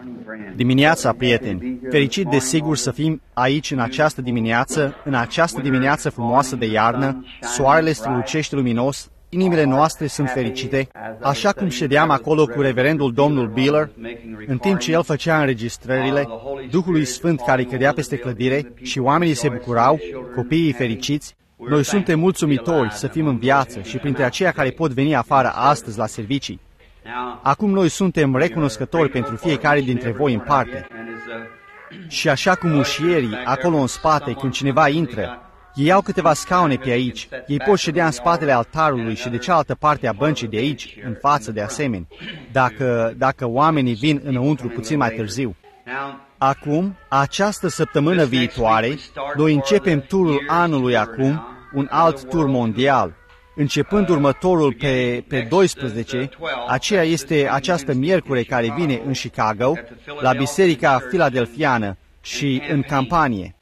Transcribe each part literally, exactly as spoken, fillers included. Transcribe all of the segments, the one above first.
Dimineața, prieteni! Fericit de sigur să fim aici în această dimineață, în această dimineață frumoasă de iarnă, soarele strălucește luminos, inimile noastre sunt fericite, așa cum ședeam acolo cu reverendul domnul Biller, în timp ce el făcea înregistrările, Duhului Sfânt care cădea peste clădire și oamenii se bucurau, copiii fericiți. Noi suntem mulțumitori să fim în viață și printre aceia care pot veni afară astăzi la servicii. Acum noi suntem recunoscători pentru fiecare dintre voi în parte. Și așa cum ușierii, acolo în spate, când cineva intră, ei au câteva scaune pe aici, ei pot ședea în spatele altarului și de cealaltă parte a băncii de aici, în față de asemenea, dacă, dacă oamenii vin înăuntru puțin mai târziu. Acum, această săptămână viitoare, noi începem turul anului acum, un alt tur mondial. Începând următorul pe, pe doisprezece, aceea este această miercure care vine în Chicago, la Biserica Filadelfiană și în campanie.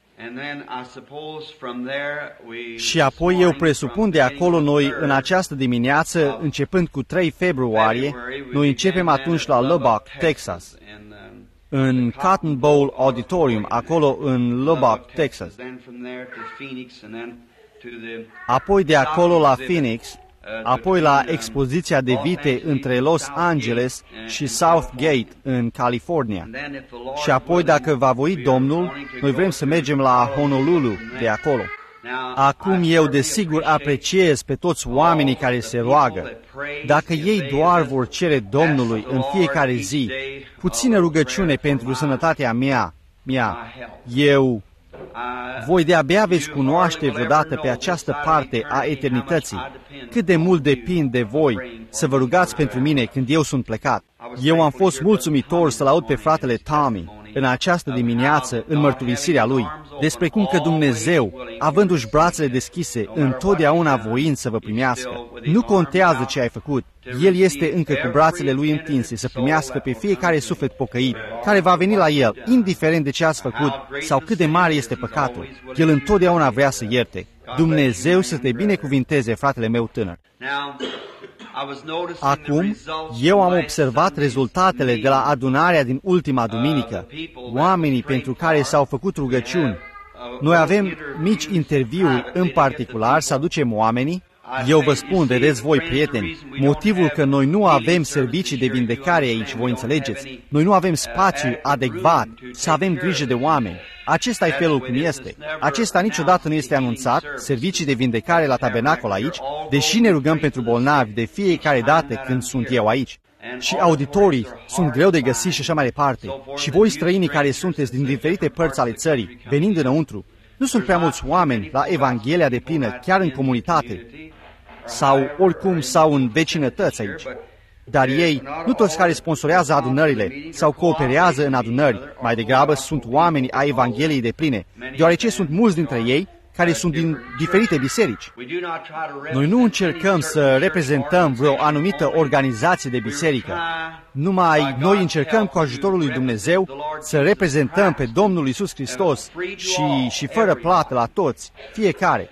Și apoi eu presupun de acolo noi în această dimineață, începând cu trei februarie, noi începem atunci la Lubbock, Texas, în Cotton Bowl Auditorium, acolo în Lubbock, Texas. Apoi de acolo la Phoenix, apoi la expoziția de vite între Los Angeles și Southgate în California. Și apoi, dacă va voi Domnul, noi vrem să mergem la Honolulu de acolo. Acum eu desigur apreciez pe toți oamenii care se roagă. Dacă ei doar vor cere Domnului în fiecare zi puțină rugăciune pentru sănătatea mea, mea, eu... voi de-abia veți cunoaște vreodată pe această parte a eternității cât de mult depind de voi să vă rugați pentru mine când eu sunt plecat. Eu am fost mulțumitor să-l aud pe fratele Tommy în această dimineață în mărturisirea lui despre cum că Dumnezeu, avându-și brațele deschise, întotdeauna voind să vă primească. Nu contează ce ai făcut, El este încă cu brațele Lui întinse să primească pe fiecare suflet pocăit care va veni la El, indiferent de ce ați făcut sau cât de mare este păcatul. El întotdeauna vrea să ierte. Dumnezeu să te binecuvinteze, fratele meu tânăr. Acum, eu am observat rezultatele de la adunarea din ultima duminică, oamenii pentru care s-au făcut rugăciuni. Noi avem mici interviuri în particular să aducem oamenii. Eu vă spun, vedeți voi, prieteni, motivul că noi nu avem servicii de vindecare aici, voi înțelegeți, noi nu avem spațiu adecvat să avem grijă de oameni. Acesta e felul cum este. Acesta niciodată nu este anunțat, servicii de vindecare la tabernacol aici, deși ne rugăm pentru bolnavi de fiecare dată când sunt eu aici. Și auditorii sunt greu de găsit și așa mai departe. Și voi străinii care sunteți din diferite părți ale țării, venind înăuntru, nu sunt prea mulți oameni la Evanghelia de plină, chiar în comunitate, sau oricum sau în vecinătăți aici. Dar ei, nu toți care sponsorează adunările sau cooperează în adunări, mai degrabă sunt oameni ai Evangheliei de pline, deoarece sunt mulți dintre ei care sunt din diferite biserici. Noi nu încercăm să reprezentăm vreo anumită organizație de biserică. Numai noi încercăm cu ajutorul lui Dumnezeu să reprezentăm pe Domnul Iisus Hristos și, și fără plată la toți, fiecare.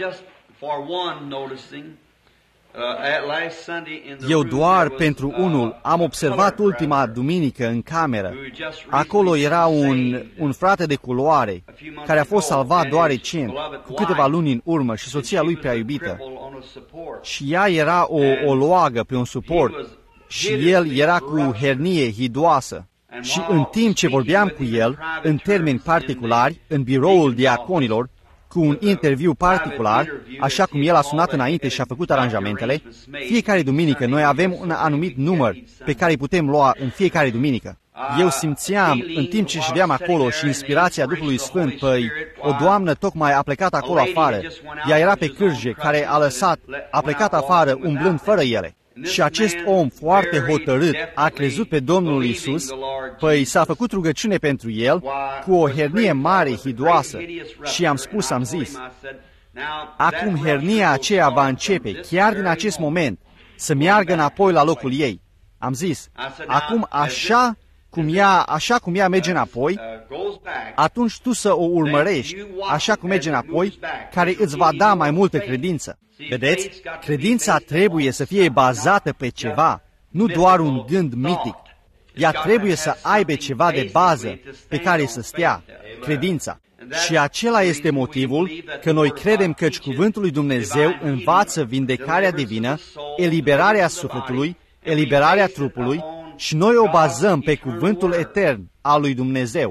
Eu doar pentru unul am observat ultima duminică în cameră. Acolo era un, un frate de culoare care a fost salvat doar recent, cu câteva luni în urmă, și soția lui prea iubită. Și ea era o, o loagă pe un suport și el era cu hernie hidoasă. Și în timp ce vorbeam cu el, în termeni particulari, în biroul diaconilor, cu un interviu particular, așa cum el a sunat înainte și a făcut aranjamentele, fiecare duminică noi avem un anumit număr pe care îi putem lua în fiecare duminică. Eu simțeam, în timp ce ședeam acolo și inspirația Duhului Sfânt, păi, o doamnă tocmai a plecat acolo afară. Ea era pe cârje, care a lăsat, a plecat afară umblând fără ele. Și acest om foarte hotărât a crezut pe Domnul Iisus, păi s-a făcut rugăciune pentru el cu o hernie mare, hidoasă. Și am spus, am zis, acum hernia aceea va începe, chiar din acest moment, să meargă înapoi la locul ei. Am zis, acum așa cum ea, așa cum ea merge înapoi, atunci tu să o urmărești, așa cum merge înapoi, care îți va da mai multă credință. Vedeți? Credința trebuie să fie bazată pe ceva, nu doar un gând mitic. ea trebuie să aibă ceva de bază pe care să stea, credința. Și acela este motivul că noi credem căci cuvântul lui Dumnezeu învață vindecarea divină, eliberarea sufletului, eliberarea trupului și noi o bazăm pe cuvântul etern al lui Dumnezeu.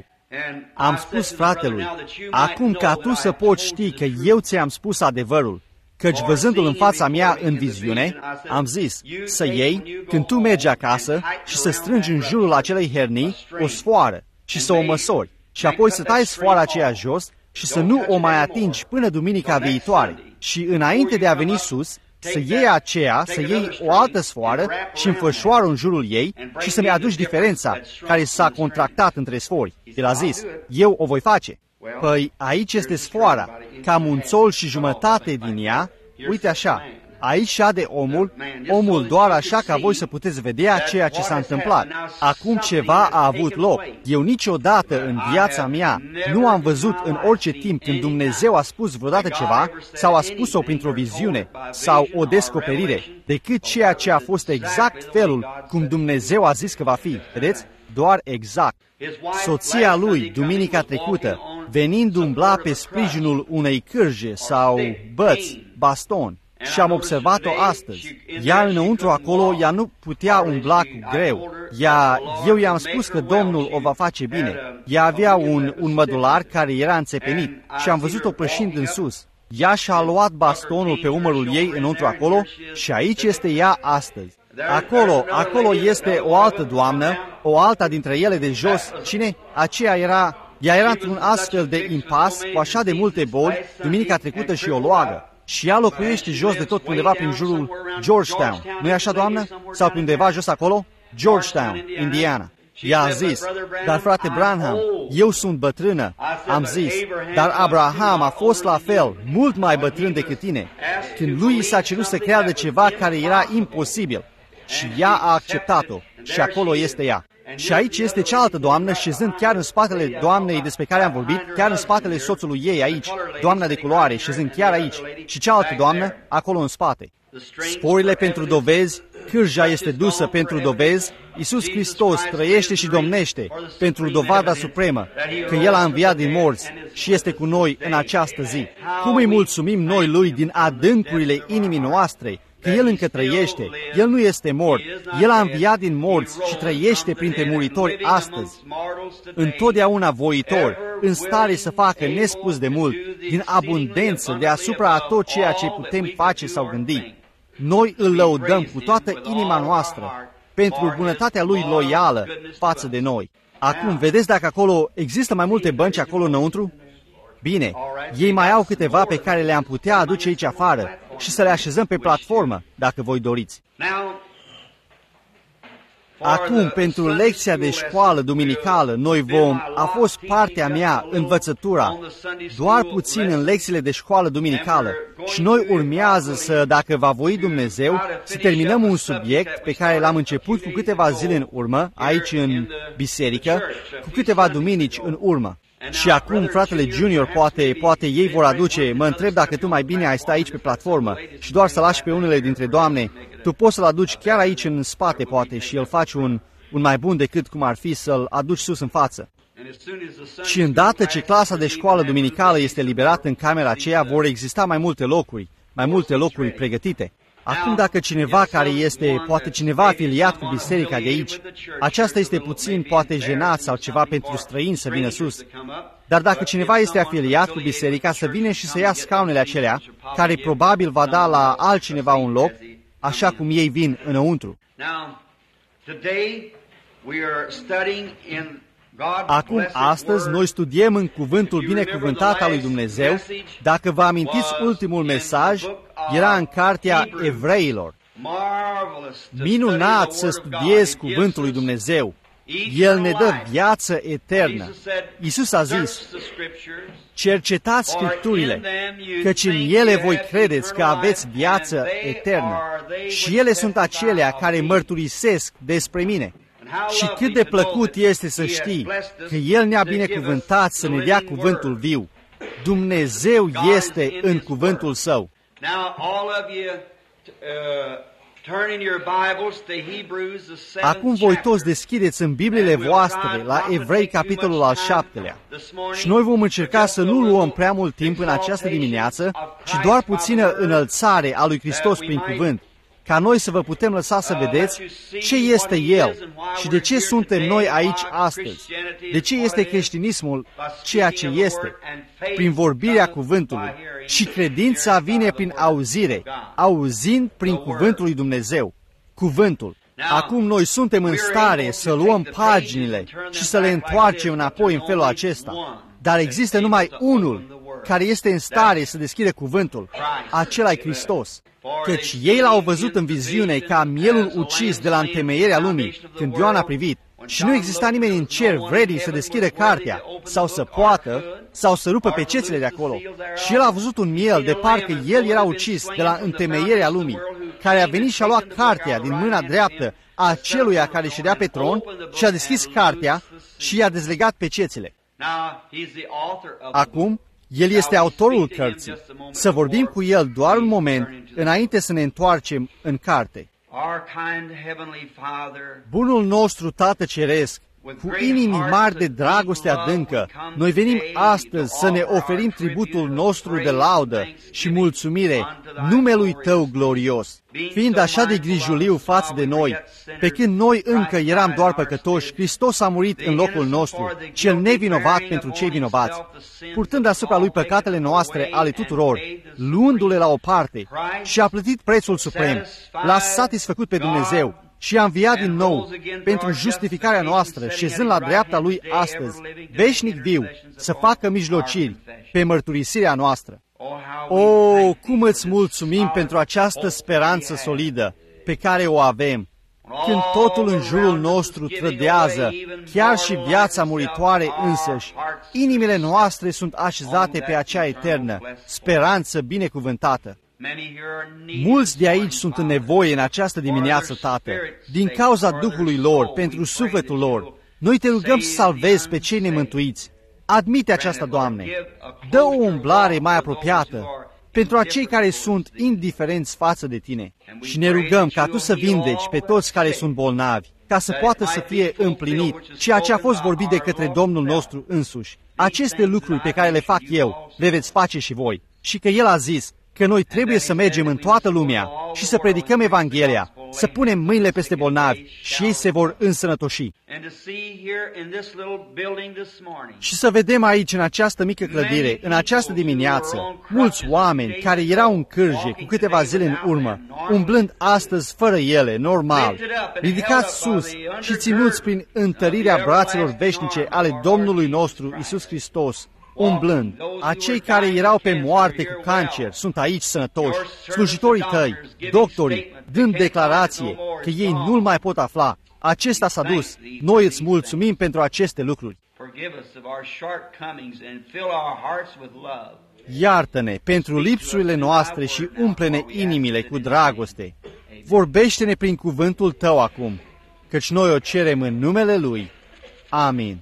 Am spus fratelui, acum ca tu să poți ști că eu ți-am spus adevărul, căci văzându-l în fața mea în viziune, am zis să iei, când tu mergi acasă, și să strângi în jurul acelei hernii o sfoară și să o măsori, și apoi să tai sfoara aceea jos și să nu o mai atingi până duminica viitoare. Și înainte de a veni sus, să iei aceea, să iei o altă sfoară și înfășoară în jurul ei și să-mi aduci diferența care s-a contractat între sfori. El a zis, eu o voi face. Păi aici este sfoara, cam un țol și jumătate din ea, uite așa, aici șade omul, omul doar așa ca voi să puteți vedea ceea ce s-a întâmplat. Acum ceva a avut loc. Eu niciodată în viața mea nu am văzut în orice timp când Dumnezeu a spus vreodată ceva sau a spus-o printr-o viziune sau o descoperire, decât ceea ce a fost exact felul cum Dumnezeu a zis că va fi. Vedeți? Doar exact. Soția lui, duminica trecută, venind umbla pe sprijinul unei cârje sau băți, baston, și am observat-o astăzi. Ea înăuntru acolo, ea nu putea umbla cu greu. Ea, eu i-am spus că Domnul o va face bine. Ea avea un, un mădular care era înțepenit și am văzut-o pășind în sus. Ea și-a luat bastonul pe umărul ei înăuntru acolo și aici este ea astăzi. Acolo, acolo este o altă doamnă, o alta dintre ele de jos. Cine? Aceea era, ea era într-un astfel de impas, cu așa de multe boli, duminica trecută și o loagă. Și ea locuiește jos de tot undeva prin jurul Georgetown. Nu-i așa, doamnă? Sau pe undeva jos acolo? Georgetown, Indiana. Ea a zis, dar frate Branham, eu sunt bătrână. Am zis, dar Abraham a fost la fel, mult mai bătrân decât tine, când lui i s-a cerut să creadă ceva care era imposibil. Și ea a acceptat-o. Și acolo este ea. Și aici este cealaltă doamnă, șezând chiar în spatele doamnei despre care am vorbit, chiar în spatele soțului ei aici, doamna de culoare, șezând chiar aici, și cealaltă doamnă, acolo în spate. Sporile pentru dovezi, cârja este dusă pentru dovezi, Iisus Hristos trăiește și domnește pentru dovada supremă, că El a înviat din morți și este cu noi în această zi. Cum îi mulțumim noi Lui din adâncurile inimii noastre, că El încă trăiește, El nu este mort, El a înviat din morți și trăiește printre muritori astăzi, întotdeauna voitor, în stare să facă nespus de mult, din abundență, deasupra a tot ceea ce putem face sau gândi. Noi îl lăudăm cu toată inima noastră pentru bunătatea Lui loială față de noi. Acum, vedeți dacă acolo există mai multe bănci acolo înăuntru? Bine, ei mai au câteva pe care le-am putea aduce aici afară și să le așezăm pe platformă, dacă voi doriți. Acum, pentru lecția de școală duminicală, noi vom, a fost partea mea, învățătura, doar puțin în lecțiile de școală duminicală și noi urmează să, dacă va voi Dumnezeu, să terminăm un subiect pe care l-am început cu câteva zile în urmă, aici în biserică, cu câteva duminici în urmă. Și acum fratele Junior, poate, poate ei vor aduce, mă întreb dacă tu mai bine ai sta aici pe platformă și doar să lași pe unele dintre doamne, tu poți să-l aduci chiar aici în spate, poate, și îl faci un, un mai bun decât cum ar fi să-l aduci sus în față. Și îndată ce clasa de școală duminicală este liberată în camera aceea, vor exista mai multe locuri, mai multe locuri pregătite. Acum, dacă cineva care este, poate cineva afiliat cu biserica de aici, aceasta este puțin, poate jenat sau ceva pentru străini să vină sus. Dar dacă cineva este afiliat cu biserica, să vină și să ia scaunele acelea, care probabil va da la altcineva un loc, așa cum ei vin înăuntru. Acum, astăzi, noi studiem în cuvântul binecuvântat al lui Dumnezeu. Dacă vă amintiți, ultimul mesaj era în cartea Evreilor. Minunat să studiezi cuvântul lui Dumnezeu. El ne dă viață eternă. Iisus a zis, cercetați Scripturile, căci în ele voi credeți că aveți viață eternă. Și ele sunt acelea care mărturisesc despre mine. Și cât de plăcut este să știi că El ne-a binecuvântat să ne dea cuvântul viu. Dumnezeu este în cuvântul Său. Acum voi toți deschideți în Bibliile voastre la Evrei, capitolul al șaptelea. Și noi vom încerca să nu luăm prea mult timp în această dimineață, ci doar puțină înălțare a lui Hristos prin cuvânt, ca noi să vă putem lăsa să vedeți ce este El și de ce suntem noi aici astăzi, de ce este creștinismul ceea ce este, prin vorbirea cuvântului. Și credința vine prin auzire, auzind prin cuvântul lui Dumnezeu, cuvântul. Acum noi suntem în stare să luăm paginile și să le întoarcem înapoi în felul acesta, dar există numai unul care este în stare să deschide cuvântul, acela e Hristos. Căci ei l-au văzut în viziune ca mielul ucis de la întemeierea lumii, când Ioan a privit, și nu exista nimeni în cer vrednic să deschidă cartea, sau să poată, sau să rupă pecețele de acolo. Și el a văzut un miel de parcă el era ucis de la întemeierea lumii, care a venit și a luat cartea din mâna dreaptă a aceluia care ședea pe tron și a deschis cartea și i-a dezlegat pecețele. Acum, El este autorul cărții. Să vorbim cu El doar un moment înainte să ne întoarcem în carte. Bunul nostru Tată Ceresc, cu inimi mari de dragoste adâncă, noi venim astăzi să ne oferim tributul nostru de laudă și mulțumire numelui Tău glorios. Fiind așa de grijuliu față de noi, pe când noi încă eram doar păcătoși, Hristos a murit în locul nostru, cel nevinovat pentru cei vinovați, purtând asupra Lui păcatele noastre ale tuturor, luându-le la o parte, și a plătit prețul suprem, l-a satisfăcut pe Dumnezeu și a înviat din nou pentru justificarea noastră, șezând la dreapta Lui astăzi, veșnic viu, să facă mijlociri pe mărturisirea noastră. O, cum îți mulțumim pentru această speranță solidă pe care o avem, când totul în jurul nostru trădează, chiar și viața muritoare însăși, inimile noastre sunt așezate pe acea eternă speranță binecuvântată. Mulți de aici sunt în nevoie în această dimineață, Tată, din cauza Duhului lor, pentru sufletul lor. Noi te rugăm să salvezi pe cei nemântuiți. Admite aceasta, Doamne. Dă o umblare mai apropiată pentru acei care sunt indiferenți față de Tine. Și ne rugăm ca Tu să vindeci pe toți care sunt bolnavi, ca să poată să fie împlinit ceea ce a fost vorbit de către Domnul nostru însuși. Aceste lucruri pe care le fac eu, le veți face și voi. Și că El a zis că noi trebuie să mergem în toată lumea și să predicăm Evanghelia, să punem mâinile peste bolnavi și ei se vor însănătoși. Și să vedem aici, în această mică clădire, în această dimineață, mulți oameni care erau în cârje cu câteva zile în urmă, umblând astăzi fără ele, normal, ridicați sus și ținuți prin întărirea brațelor veșnice ale Domnului nostru Iisus Hristos, umblând. Acei care erau pe moarte cu cancer sunt aici sănătoși, slujitorii Tăi, doctorii, dând declarație că ei nu-L mai pot afla. Acesta s-a dus. Noi îți mulțumim pentru aceste lucruri. Iartă-ne pentru lipsurile noastre și umple-ne inimile cu dragoste. Vorbește-ne prin cuvântul Tău acum, căci noi o cerem în numele Lui. Amin.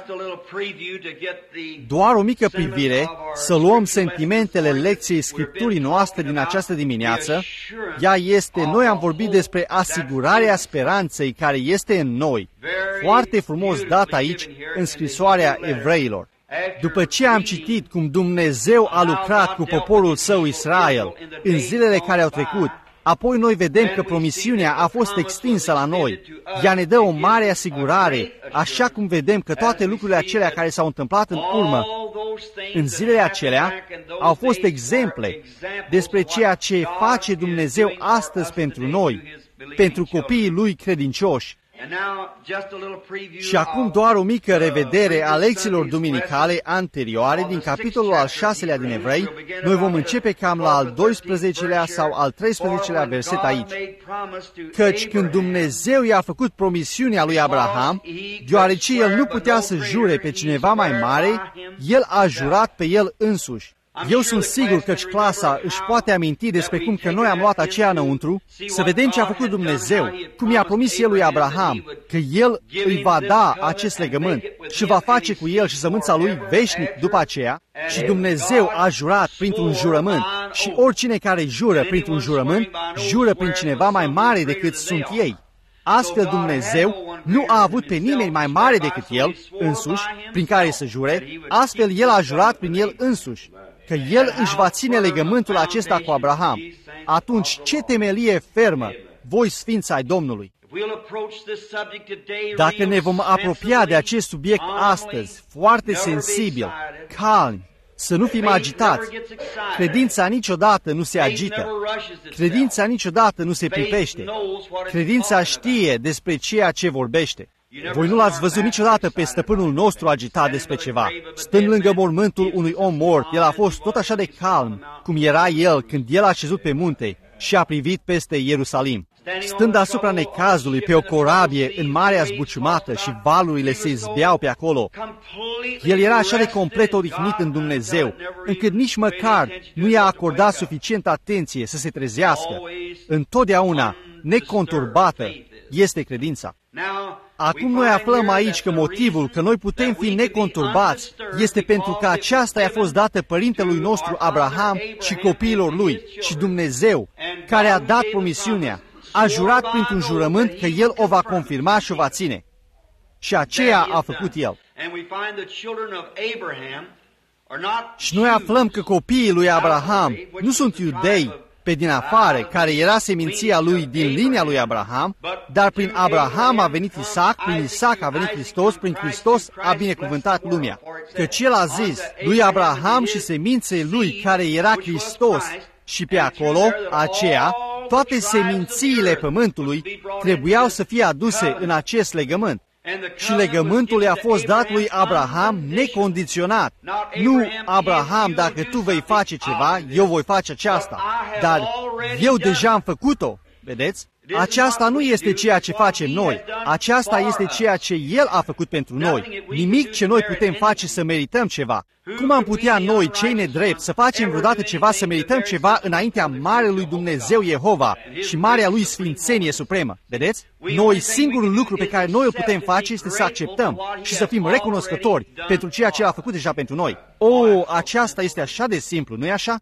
Doar o mică privire, să luăm sentimentele lecției Scripturii noastre din această dimineață. Ea este, noi am vorbit despre asigurarea speranței care este în noi. Foarte frumos dat aici în scrisoarea Evreilor. După ce am citit cum Dumnezeu a lucrat cu poporul Său Israel în zilele care au trecut, apoi noi vedem că promisiunea a fost extinsă la noi. Ea ne dă o mare asigurare, așa cum vedem că toate lucrurile acelea care s-au întâmplat în urmă, în zilele acelea, au fost exemple despre ceea ce face Dumnezeu astăzi pentru noi, pentru copiii Lui credincioși. Și acum doar o mică revedere a lecțiilor duminicale anterioare din capitolul al șaselea din Evrei. Noi vom începe cam la al doisprezecelea sau al treisprezecelea verset aici. Căci când Dumnezeu i-a făcut promisiunea lui Abraham, deoarece el nu putea să jure pe cineva mai mare, el a jurat pe el însuși. Eu sunt sigur că clasa își poate aminti despre cum că noi am luat aceea înăuntru, să vedem ce a făcut Dumnezeu, cum i-a promis El lui Abraham, că El îi va da acest legământ și va face cu el și sămânța lui veșnic după aceea, și Dumnezeu a jurat printr-un jurământ Și oricine care jură printr-un jurământ, jură prin cineva mai mare decât sunt ei. Astfel Dumnezeu nu a avut pe nimeni mai mare decât El însuși, prin care să jure, astfel El a jurat prin El însuși, că El își va ține legământul acesta cu Abraham. Atunci ce temelie fermă, voi sfinți ai Domnului! Dacă ne vom apropia de acest subiect astăzi, foarte sensibil, calmi, să nu fim agitați, credința niciodată nu se agită, credința niciodată nu se pripește, credința știe despre ceea ce vorbește. Voi nu l-ați văzut niciodată pe stăpânul nostru agitat despre ceva. Stând lângă mormântul unui om mort, el a fost tot așa de calm cum era el când el a șezut pe munte și a privit peste Ierusalim. Stând asupra necazului pe o corabie în marea zbuciumată și valurile se izbeau pe acolo, el era așa de complet odihnit în Dumnezeu, încât nici măcar nu i-a acordat suficientă atenție să se trezească. Întotdeauna neconturbată este credința. Acum noi aflăm aici că motivul că noi putem fi neconturbați este pentru că aceasta i-a fost dată părintelui nostru Abraham și copiilor lui, și Dumnezeu, care a dat promisiunea, a jurat printr-un jurământ că El o va confirma și o va ține. Și aceea a făcut El. Și noi aflăm că copiii lui Abraham nu sunt iudei pe din afară, care era seminția lui din linia lui Abraham, dar prin Abraham a venit Isaac, prin Isaac a venit Hristos, prin Hristos a binecuvântat lumea. Căci El a zis lui Abraham și seminței lui, care era Hristos, și pe acolo, aceea, toate semințiile pământului trebuiau să fie aduse în acest legământ. Și legământul i-a fost dat lui Abraham necondiționat. Nu, Abraham, dacă tu vei face ceva, eu voi face aceasta. Dar eu deja am făcut-o, vedeți? Aceasta nu este ceea ce facem noi. Aceasta este ceea ce El a făcut pentru noi. Nimic ce noi putem face să merităm ceva. Cum am putea noi, cei nedrepti, să facem vreodată ceva, să merităm ceva înaintea Marelui Dumnezeu Jehova și Marea Lui Sfințenie Supremă? Vedeți? Noi, singurul lucru pe care noi îl putem face este să acceptăm și să fim recunoscători pentru ceea ce a făcut deja pentru noi. O, aceasta este așa de simplu, nu-i așa?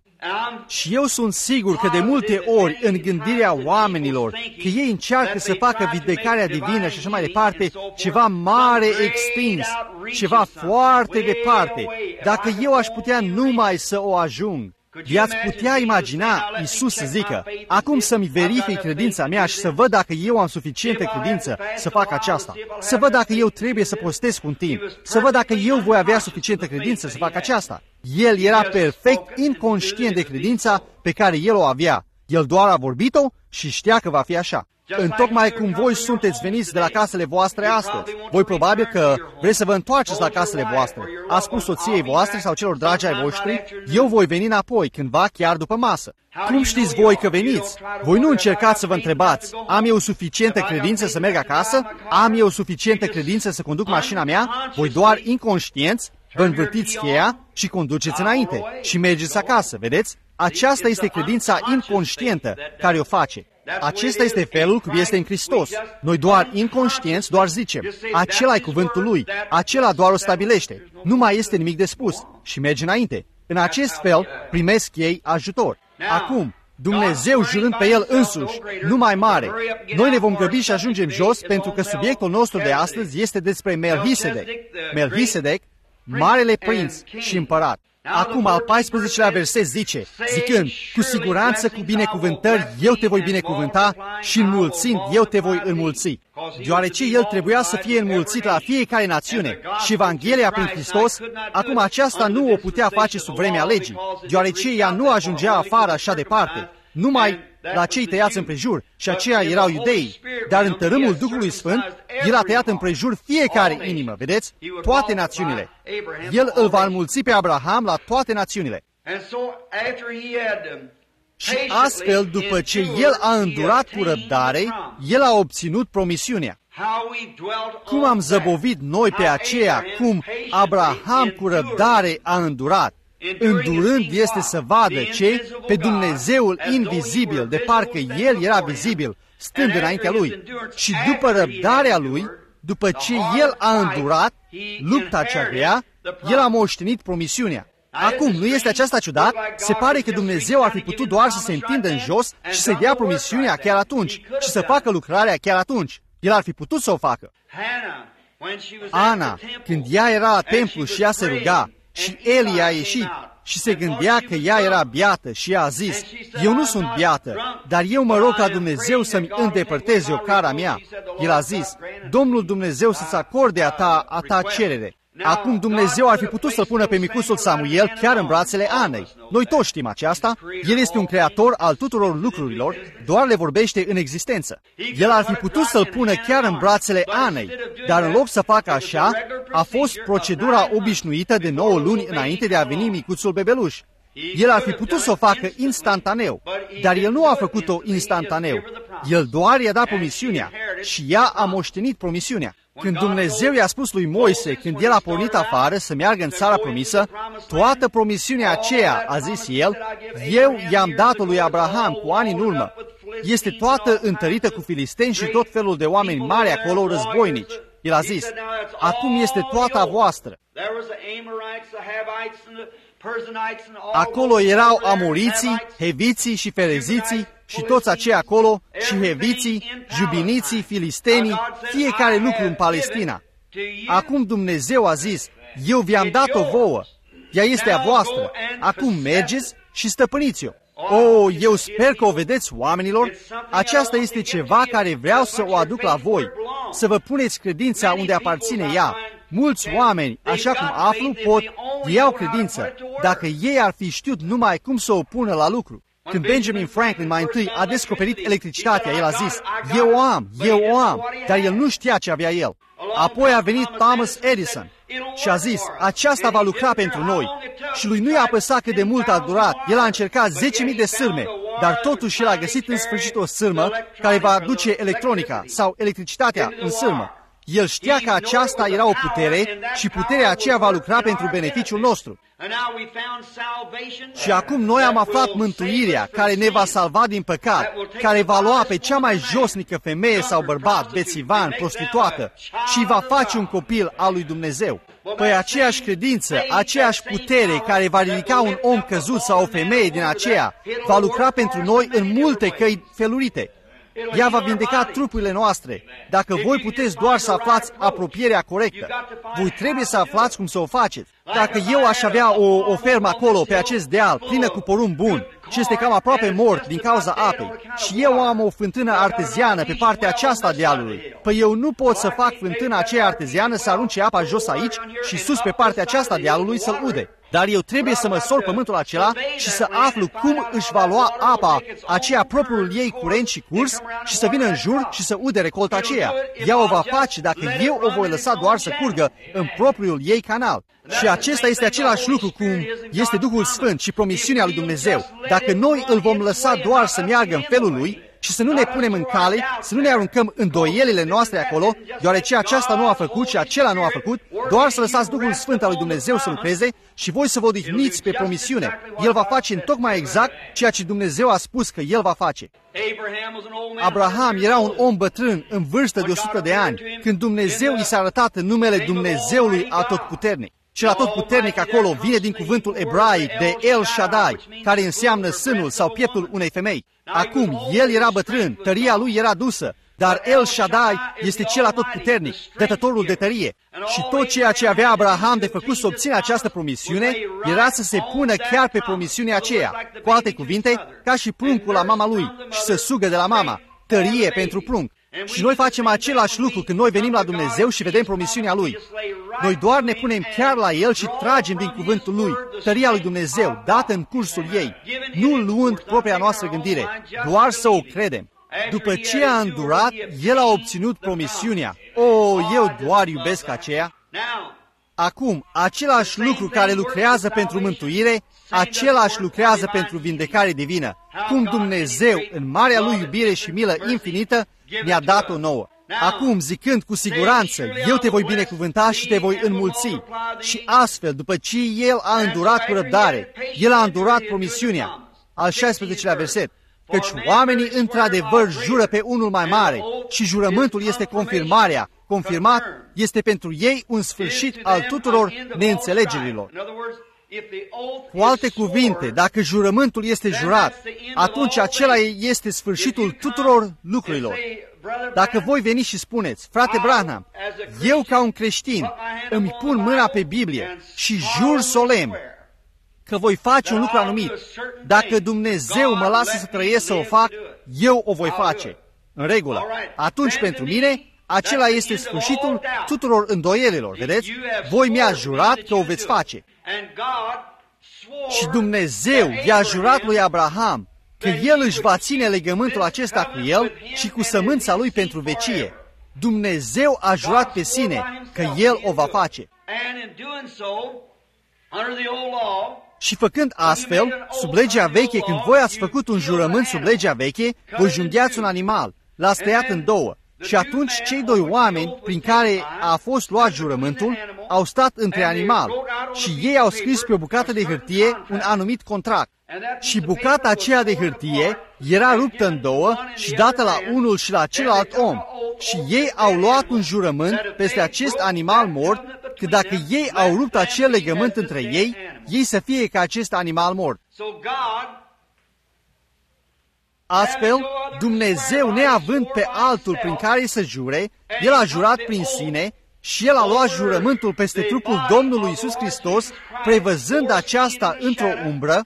Și eu sunt sigur că de multe ori în gândirea oamenilor, că ei încearcă să facă vindecarea divină și așa mai departe, ceva mare extins, ceva foarte departe. Dacă eu aș putea numai să o ajung, v-ați putea imagina Iisus să zică, acum să-mi verific credința mea și să văd dacă eu am suficientă credință să fac aceasta, să văd dacă eu trebuie să postez un timp, să văd dacă eu voi avea suficientă credință să fac aceasta. El era perfect inconștient de credința pe care el o avea. El doar a vorbit-o și știa că va fi așa. Întocmai cum voi sunteți veniți de la casele voastre astăzi. Voi probabil că vreți să vă întoarceți la casele voastre. A spus soției voastre sau celor dragi ai voștri, eu voi veni înapoi, cândva chiar după masă. Cum știți voi că veniți? Voi nu încercați să vă întrebați, am eu suficientă credință să merg acasă? Am eu suficientă credință să conduc mașina mea? Voi doar inconștienți vă învârtiți cheia și conduceți înainte și mergeți acasă, vedeți? Aceasta este credința inconștientă care o face. Acesta este felul cum este în Hristos. Noi doar inconștienți doar zicem, acela e cuvântul Lui, acela doar o stabilește. Nu mai este nimic de spus și merge înainte. În acest fel primesc ei ajutor. Acum, Dumnezeu jurând pe El însuși, nu mai mare. Noi ne vom grăbi și ajungem jos pentru că subiectul nostru de astăzi este despre Melchisedec. Melchisedec, Marele Prinț și Împărat. Acum, al paisprezecelea verset zice, zicând, cu siguranță cu binecuvântări eu te voi binecuvânta și înmulțind eu te voi înmulți. Deoarece el trebuia să fie înmulțit la fiecare națiune și Evanghelia prin Hristos, acum aceasta nu o putea face sub vremea legii, deoarece ea nu ajungea afară așa departe, numai la cei tăiați împrejur, și aceia erau iudeii, dar în tărâmul Duhului Sfânt, El a tăiat împrejur fiecare inimă, vedeți? Toate națiunile. El îl va înmulți pe Abraham la toate națiunile. Și astfel, după ce El a îndurat cu răbdare, El a obținut promisiunea. Cum am zăbovit noi pe aceea, cum Abraham cu răbdare a îndurat. Îndurând este să vadă ce? Pe Dumnezeul invizibil, de parcă El era vizibil, stând înaintea Lui. Și după răbdarea Lui, după ce El a îndurat lupta cea grea, El a moștenit promisiunea. Acum, nu este aceasta ciudat? Se pare că Dumnezeu ar fi putut doar să se întindă în jos și să dea promisiunea chiar atunci și să facă lucrarea chiar atunci. El ar fi putut să o facă. Ana, când ea era la templu și ea se ruga și Eli a ieșit și se gândea că ea era beată și ea a zis, eu nu sunt beată, dar eu mă rog ca Dumnezeu să-mi îndepărteze ocara mea. El a zis, Domnul Dumnezeu să-ți acorde a ta, a ta cerere. Acum Dumnezeu ar fi putut să-l pună pe micuțul Samuel chiar în brațele Anei. Noi toți știm aceasta. El este un creator al tuturor lucrurilor, doar le vorbește în existență. El ar fi putut să-l pună chiar în brațele Anei, dar în loc să facă așa, a fost procedura obișnuită de nouă luni înainte de a veni micuțul bebeluș. El ar fi putut să o facă instantaneu, dar el nu a făcut-o instantaneu. El doar i-a dat promisiunea și ea a moștenit promisiunea. Când Dumnezeu i-a spus lui Moise, când el a pornit afară să meargă în țara promisă, toată promisiunea aceea, a zis el, eu i-am dat-o lui Abraham cu ani în urmă. Este toată întărită cu filisteni și tot felul de oameni mari acolo, războinici. El a zis, acum este toată a voastră. Acolo erau amoriții, heviții și fereziții și toți aceia acolo, și heviții, jubiniții, filistenii, fiecare lucru în Palestina. Acum Dumnezeu a zis, eu vi-am dat-o vouă, ea este a voastră, acum mergeți și stăpâniți-o. Oh, eu sper că o vedeți, oamenilor, aceasta este ceva care vreau să o aduc la voi, să vă puneți credința unde aparține ea. Mulți oameni, așa cum aflu, pot, ei au credință, dacă ei ar fi știut numai cum să o pună la lucru. Când Benjamin Franklin mai întâi a descoperit electricitatea, el a zis, eu o am, eu o am, dar el nu știa ce avea el. Apoi a venit Thomas Edison și a zis, aceasta va lucra pentru noi. Și lui nu i-a apăsat cât de mult a durat. El a încercat zece mii de sârme, dar totuși el a găsit în sfârșit o sârmă care va aduce electronica sau electricitatea în sârmă. El știa că aceasta era o putere și puterea aceea va lucra pentru beneficiul nostru. Și acum noi am aflat mântuirea care ne va salva din păcat, care va lua pe cea mai josnică femeie sau bărbat, bețivan, prostituată și va face un copil al lui Dumnezeu. Păi aceeași credință, aceeași putere care va ridica un om căzut sau o femeie din aceea, va lucra pentru noi în multe căi felurite. Ea va vindeca trupurile noastre. Dacă voi puteți doar să aflați apropierea corectă, voi trebuie să aflați cum să o faceți. Dacă eu aș avea o, o fermă acolo, pe acest deal, plină cu porumb bun, și este cam aproape mort din cauza apei, și eu am o fântână arteziană pe partea aceasta a dealului, păi eu nu pot să fac fântâna aceea arteziană să arunce apa jos aici și sus pe partea aceasta a dealului să-l ude. Dar eu trebuie să măsor pământul acela și să aflu cum își va lua apa aceea propriul ei curent și curs și să vină în jur și să ude recolta aceea. Ea o va face dacă eu o voi lăsa doar să curgă în propriul ei canal. Și acesta este același lucru cum este Duhul Sfânt și promisiunea lui Dumnezeu. Dacă noi îl vom lăsa doar să meargă în felul lui și să nu ne punem în cale, să nu ne aruncăm îndoielile noastre acolo, deoarece aceasta nu a făcut și acela nu a făcut, doar să lăsați Duhul Sfânt al lui Dumnezeu să lucreze și voi să vă odihniți pe promisiune. El va face întocmai exact ceea ce Dumnezeu a spus că El va face. Abraham era un om bătrân, în vârstă de o sută de ani, când Dumnezeu i s-a arătat în numele Dumnezeului Atotputernic. Cel Atotputernic acolo vine din cuvântul ebraic de El Shaddai, care înseamnă sânul sau pieptul unei femei. Acum, el era bătrân, tăria lui era dusă, dar El Shaddai este cel Atotputernic, dătătorul de tărie. Și tot ceea ce avea Abraham de făcut să obțină această promisiune era să se pună chiar pe promisiunea aceea. Cu alte cuvinte, ca și pruncul la mama lui și să sugă de la mama, tărie pentru prunc. Și noi facem același lucru când noi venim la Dumnezeu și vedem promisiunea Lui. Noi doar ne punem chiar la El și tragem din cuvântul Lui, tăria lui Dumnezeu, dată în cursul ei, nu luând propria noastră gândire, doar să o credem. După ce a îndurat, El a obținut promisiunea. O, eu doar iubesc aceea. Acum, același lucru care lucrează pentru mântuire, același lucrează pentru vindecare divină. Cum Dumnezeu, în marea Lui iubire și milă infinită, ne-a dat-o nouă. Acum, zicând cu siguranță, eu te voi binecuvânta și te voi înmulți. Și astfel, după ce El a îndurat cu răbdare, El a îndurat promisiunea. Al șaisprezecelea verset. Căci oamenii într-adevăr jură pe unul mai mare și jurământul este confirmarea. Confirmat este pentru ei un sfârșit al tuturor neînțelegerilor. Cu alte cuvinte, dacă jurământul este jurat, atunci acela este sfârșitul tuturor lucrurilor. Dacă voi veniți și spuneți, frate Branham, eu ca un creștin îmi pun mâna pe Biblie și jur solemn că voi face un lucru anumit, dacă Dumnezeu mă lasă să trăiesc să o fac, eu o voi face. În regulă. Atunci pentru mine, acela este sfârșitul tuturor îndoielilor. Vedeți? Voi mi-a jurat că o veți face. Și Dumnezeu i-a jurat lui Abraham că el își va ține legământul acesta cu el și cu sămânța lui pentru vecie. Dumnezeu a jurat pe sine că el o va face. Și făcând astfel, sub legea veche, când voi ați făcut un jurământ sub legea veche, voi junghiați un animal, l-ați tăiat în două. Și atunci cei doi oameni prin care a fost luat jurământul au stat între animal și ei au scris pe o bucată de hârtie un anumit contract. Și bucata aceea de hârtie era ruptă în două și dată la unul și la celălalt om. Și ei au luat un jurământ peste acest animal mort, că dacă ei au rupt acel legământ între ei, ei să fie ca acest animal mort. Astfel, Dumnezeu, neavând pe altul prin care să jure, El a jurat prin sine și El a luat jurământul peste trupul Domnului Iisus Hristos, prevăzând aceasta într-o umbră,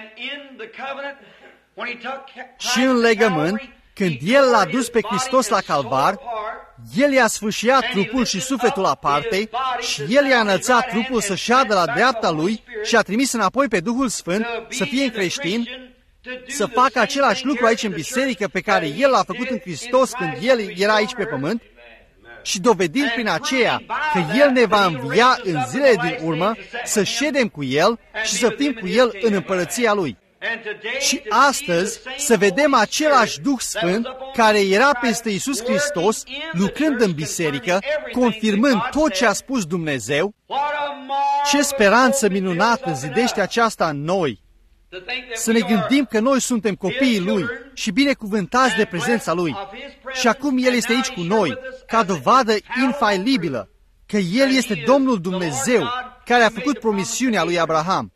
și în legământ, când El l-a dus pe Hristos la Calvar, El i-a sfâșiat trupul și sufletul aparte și El i-a înălțat trupul să șadă la dreapta Lui și a trimis înapoi pe Duhul Sfânt să fie în creștin, să facă același lucru aici în biserică pe care El l-a făcut în Hristos când El era aici pe pământ, și dovedind prin aceea că El ne va învia în zilele din urmă, să ședem cu El și să fim cu El în împărăția Lui. Și astăzi să vedem același Duh Sfânt care era peste Iisus Hristos, lucrând în biserică, confirmând tot ce a spus Dumnezeu. Ce speranță minunată zidește aceasta în noi! Să ne gândim că noi suntem copiii Lui și binecuvântați de prezența Lui. Și acum El este aici cu noi, ca dovadă infailibilă că El este Domnul Dumnezeu, care a făcut promisiunea lui Abraham.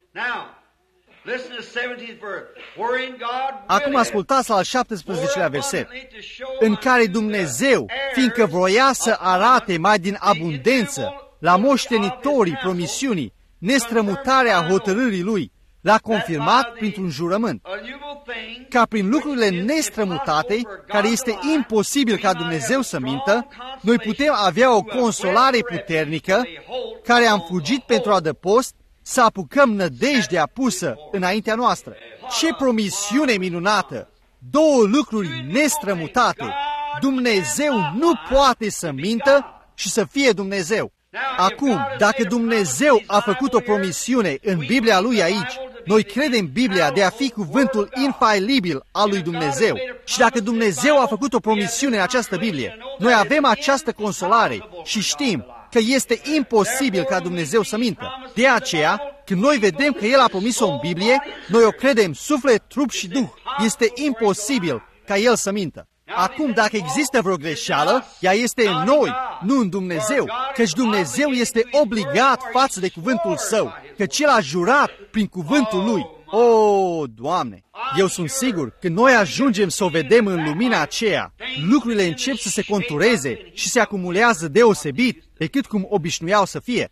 Acum ascultați la al șaptesprezecelea verset, în care Dumnezeu, fiindcă vroia să arate mai din abundență la moștenitorii promisiunii nestrămutarea hotărârii Lui, l-a confirmat printr-un jurământ, ca prin lucrurile nestrămutate, care este imposibil ca Dumnezeu să mintă, noi putem avea o consolare puternică, care am fugit pentru adăpost, să apucăm nădejdea pusă înaintea noastră. Ce promisiune minunată! Două lucruri nestrămutate. Dumnezeu nu poate să mintă și să fie Dumnezeu. Acum, dacă Dumnezeu a făcut o promisiune în Biblia Lui aici, noi credem Biblia de a fi cuvântul infailibil al lui Dumnezeu. Și dacă Dumnezeu a făcut o promisiune în această Biblie, noi avem această consolare și știm că este imposibil ca Dumnezeu să mintă. De aceea, când noi vedem că El a promis-o în Biblie, noi o credem suflet, trup și duh. Este imposibil ca El să mintă. Acum, dacă există vreo greșeală, ea este în noi, nu în Dumnezeu, căci Dumnezeu este obligat față de cuvântul Său, căci El a jurat prin cuvântul Lui. O, Doamne! Eu sunt sigur că noi ajungem să o vedem în lumina aceea. Lucrurile încep să se contureze și se acumulează deosebit decât cum obișnuiau să fie.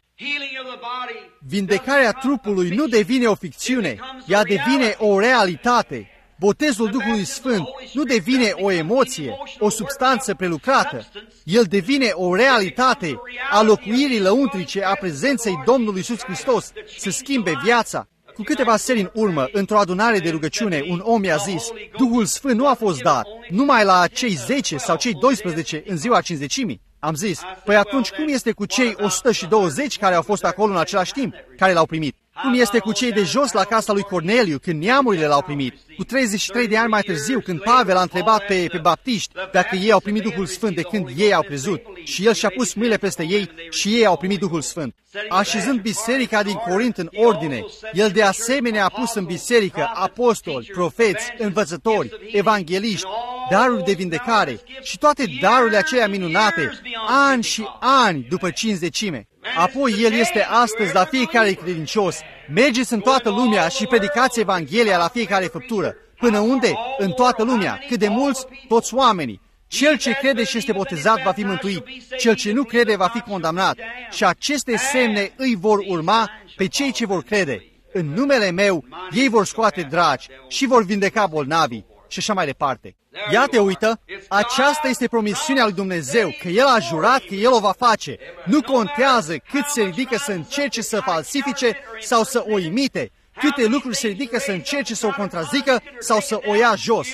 Vindecarea trupului nu devine o ficțiune, ea devine o realitate. Botezul Duhului Sfânt nu devine o emoție, o substanță prelucrată. El devine o realitate a locuirii lăuntrice a prezenței Domnului Iisus Hristos, să schimbe viața. Cu câteva seri în urmă, într-o adunare de rugăciune, un om mi-a zis, Duhul Sfânt nu a fost dat numai la cei zece sau cei doisprezece în ziua cincizecimii. Am zis, păi atunci cum este cu cei o sută douăzeci care au fost acolo în același timp, care l-au primit? Cum este cu cei de jos la casa lui Corneliu, când neamurile l-au primit? Cu treizeci și trei de ani mai târziu, când Pavel a întrebat pe, pe baptiști dacă ei au primit Duhul Sfânt de când ei au crezut, și el și-a pus mâinile peste ei și ei au primit Duhul Sfânt. Așezând biserica din Corint în ordine, el de asemenea a pus în biserică apostoli, profeți, învățători, evangeliști, daruri de vindecare și toate darurile acelea minunate, ani și ani după cincizecime. Apoi El este astăzi la fiecare credincios. Mergeți în toată lumea și predicați Evanghelia la fiecare făptură. Până unde? În toată lumea. Cât de mulți? Toți oamenii. Cel ce crede și este botezat va fi mântuit. Cel ce nu crede va fi condamnat. Și aceste semne îi vor urma pe cei ce vor crede. În numele meu, ei vor scoate dragi și vor vindeca bolnavii. Și așa mai departe. Iată, uită, aceasta este promisiunea lui Dumnezeu, că El a jurat că El o va face. Nu contează cât se ridică să încerce să falsifice sau să o imite, câte lucruri se ridică să încerce să o contrazică sau să o ia jos.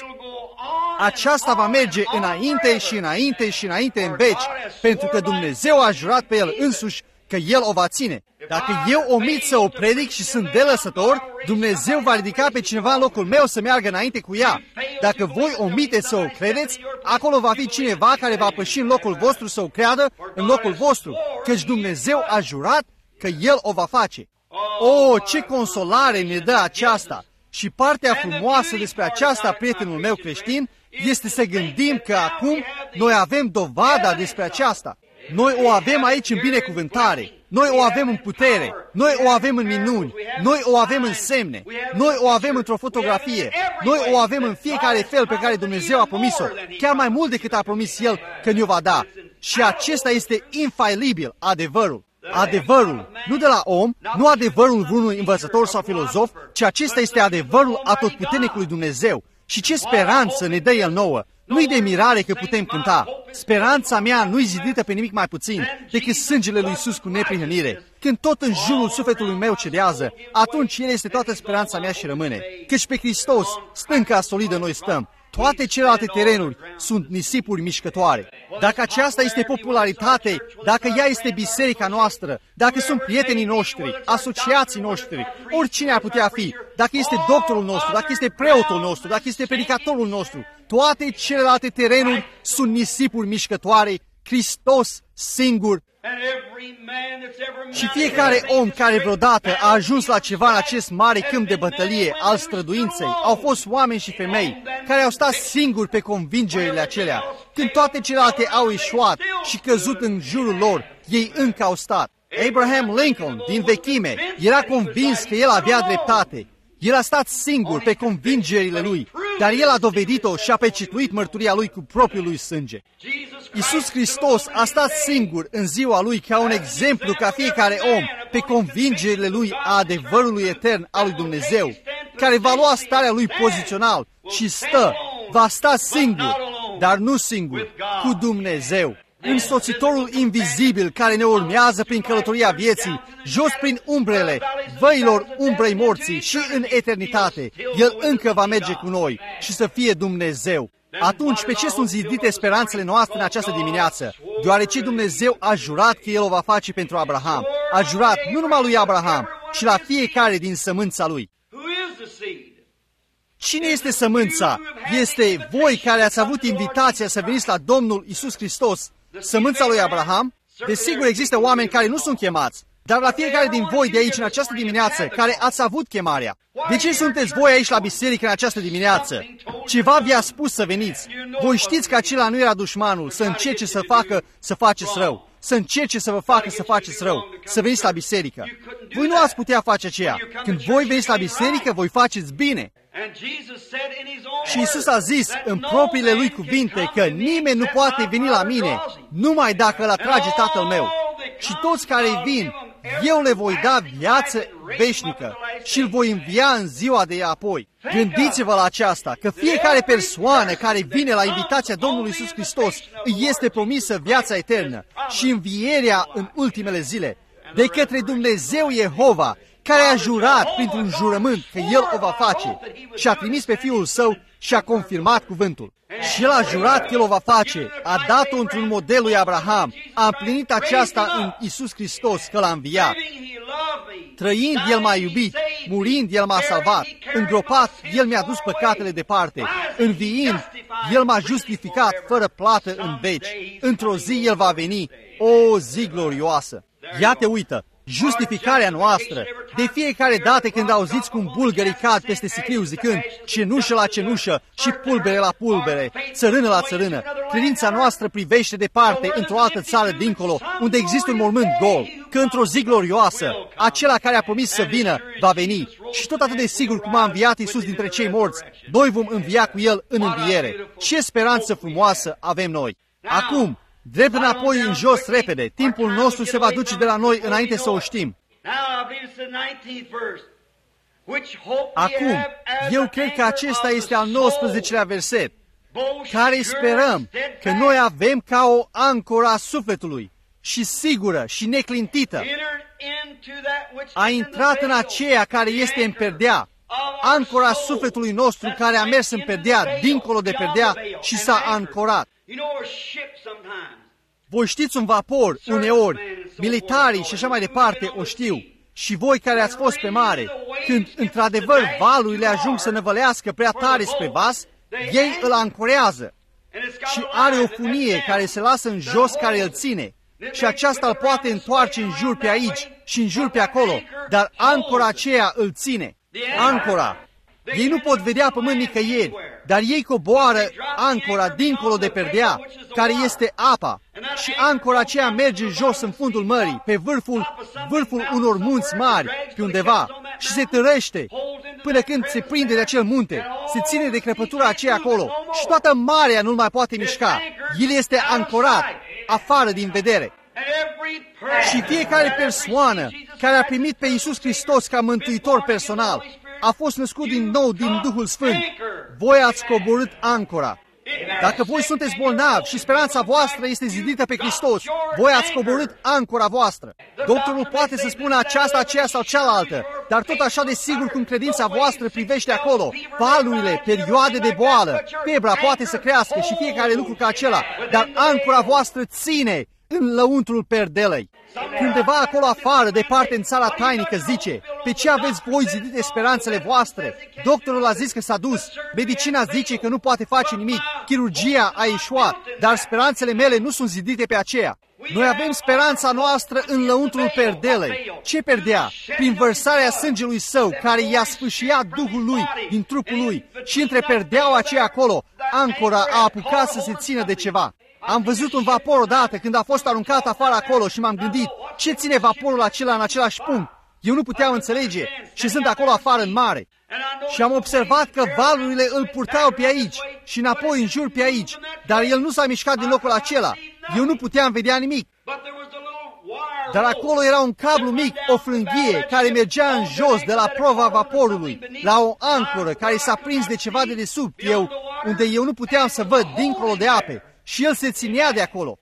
Aceasta va merge înainte și înainte și înainte în veci, pentru că Dumnezeu a jurat pe El însuși că El o va ține. Dacă eu omit să o predic și sunt delăsător, Dumnezeu va ridica pe cineva în locul meu să meargă înainte cu ea. Dacă voi omite să o credeți, acolo va fi cineva care va păși în locul vostru să o creadă în locul vostru, căci Dumnezeu a jurat că El o va face. O, ce consolare ne dă aceasta! Și partea frumoasă despre aceasta, prietenul meu creștin, este să gândim că acum noi avem dovada despre aceasta. Noi o avem aici în binecuvântare, noi o avem în putere, noi o avem în minuni, noi o avem în semne, noi o avem într-o fotografie, noi o avem în fiecare fel pe care Dumnezeu a promis-o, chiar mai mult decât a promis El că ne-o va da. Și acesta este infailibil, adevărul. Adevărul, nu de la om, nu adevărul vreunui învățător sau filozof, ci acesta este adevărul atotputernicului Dumnezeu. Și ce speranță ne dă El nouă! Nu-i de mirare că putem cânta. Speranța mea nu-i zidită pe nimic mai puțin decât sângele lui Iisus cu neprihănire. Când tot în jurul sufletului meu cedează, atunci El este toată speranța mea și rămâne. Căci pe Hristos, stânca solidă noi stăm. Toate celelalte terenuri sunt nisipuri mișcătoare. Dacă aceasta este popularitate, dacă ea este biserica noastră, dacă sunt prietenii noștri, asociații noștri, oricine ar putea fi, dacă este doctorul nostru, dacă este preotul nostru, dacă este predicatorul nostru, toate celelalte terenuri sunt nisipuri mișcătoare, Hristos singur. Și fiecare om care vreodată a ajuns la ceva în acest mare câmp de bătălie al străduinței, au fost oameni și femei care au stat singuri pe convingerile acelea. Când toate celelalte au eșuat și căzut în jurul lor, ei încă au stat. Abraham Lincoln, din vechime, era convins că el avea dreptate. El a stat singur pe convingerile lui, dar el a dovedit-o și a pecetluit mărturia lui cu propriul lui sânge. Iisus Hristos a stat singur în ziua lui ca un exemplu ca fiecare om pe convingerile lui a adevărului etern al lui Dumnezeu, care va lua starea lui pozițional și stă, va sta singur, dar nu singur, cu Dumnezeu. Însoțitorul invizibil care ne urmează prin călătoria vieții, jos prin umbrele, văilor umbrei morții și în eternitate, El încă va merge cu noi și să fie Dumnezeu. Atunci, pe ce sunt zidite speranțele noastre în această dimineață? Deoarece Dumnezeu a jurat că El o va face pentru Abraham. A jurat nu numai lui Abraham, ci la fiecare din sămânța lui. Cine este sămânța? Este voi care ați avut invitația să veniți la Domnul Iisus Hristos, sămânța lui Abraham. Desigur, există oameni care nu sunt chemați, dar la fiecare din voi de aici în această dimineață, care ați avut chemarea. De ce sunteți voi aici la biserică în această dimineață? Ceva vi-a spus să veniți. Voi știți că acela nu era dușmanul, să încerce să facă să faceți rău, să încerce să vă facă să faceți rău, să veniți la biserică. Voi nu ați putea face aceea. Când voi veniți la biserică, voi faceți bine. Și Iisus a zis în propriile Lui cuvinte că nimeni nu poate veni la mine numai dacă îl atrage Tatăl meu. Și toți care vin, eu le voi da viață veșnică și îl voi învia în ziua de apoi. Gândiți-vă la aceasta, că fiecare persoană care vine la invitația Domnului Iisus Hristos îi este promisă viața eternă și învierea în ultimele zile de către Dumnezeu Jehova, care a jurat printr-un jurământ că El o va face și a trimis pe Fiul Său și a confirmat cuvântul. Și El a jurat că El o va face, a dat-o într-un model lui Abraham, a împlinit aceasta în Iisus Hristos, că l-a înviat. Trăind, El m-a iubit, murind, El m-a salvat, îngropat, El mi-a dus păcatele departe, înviind, El m-a justificat fără plată în veci. Într-o zi El va veni, o zi glorioasă. Ia te uită! Justificarea noastră, de fiecare dată când auziți cum bulgării cad peste sicriu zicând cenușă la cenușă și pulbere la pulbere, țărână la țărână, credința noastră privește departe, într-o altă țară dincolo, unde există un mormânt gol, că într-o zi glorioasă, acela care a promis să vină va veni. Și tot atât de sigur cum a înviat Iisus dintre cei morți, noi vom învia cu El în înviere. Ce speranță frumoasă avem noi! Acum, drept înapoi în jos repede, timpul nostru se va duce de la noi înainte să o știm. Acum, eu cred că acesta este al nouăsprezecelea verset, care sperăm că noi avem ca o ancoră a sufletului și sigură și neclintită. A intrat în aceea care este în perdea, ancora sufletului nostru care a mers în perdea, dincolo de perdea și s-a ancorat. Voi știți un vapor, uneori, militarii și așa mai departe o știu, și voi care ați fost pe mare, când într-adevăr valurile ajung să năvălească prea tare spre vas, ei îl ancorează și are o funie care se lasă în jos care îl ține și aceasta îl poate întoarce în jur pe aici și în jur pe acolo, dar ancora aceea îl ține. Ancora. Ei nu pot vedea pământ nicăieri, dar ei coboară ancora dincolo de perdea, care este apa, și ancora aceea merge jos în fundul mării, pe vârful, vârful unor munți mari, pe undeva, și se târăște până când se prinde de acel munte, se ține de crăpătura aceea acolo și toată marea nu-l mai poate mișca. El este ancorat, afară din vedere. Și fiecare persoană care a primit pe Iisus Hristos ca mântuitor personal a fost născut din nou din Duhul Sfânt. Voi ați coborât ancora. Dacă voi sunteți bolnavi și speranța voastră este zidită pe Hristos, voi ați coborât ancora voastră. Doctorul poate să spună aceasta, aceea sau cealaltă, dar tot așa de sigur cum credința voastră privește acolo, valurile, perioade de boală, febra poate să crească și fiecare lucru ca acela, dar ancora voastră ține în lăuntrul perdelei. Undeva acolo afară, departe în țara tainică, zice, pe ce aveți voi zidite speranțele voastre? Doctorul a zis că s-a dus, medicina zice că nu poate face nimic, chirurgia a ieșuat, dar speranțele mele nu sunt zidite pe aceea. Noi avem speranța noastră în lăuntrul perdelei. Ce perdea? Prin vărsarea sângelui său, care i-a sfâșiat Duhul lui din trupul lui, și între perdeaua aceea acolo, ancora a apucat să se țină de ceva. Am văzut un vapor odată când a fost aruncat afară acolo și m-am gândit, ce ține vaporul acela în același punct? Eu nu puteam înțelege și sunt acolo afară în mare. Și am observat că valurile îl purtau pe aici și înapoi în jur pe aici, dar el nu s-a mișcat din locul acela. Eu nu puteam vedea nimic. Dar acolo era un cablu mic, o frânghie, care mergea în jos de la prova vaporului, la o ancoră care s-a prins de ceva de desubt, eu, unde eu nu puteam să văd dincolo de ape. Și el se ținea de acolo.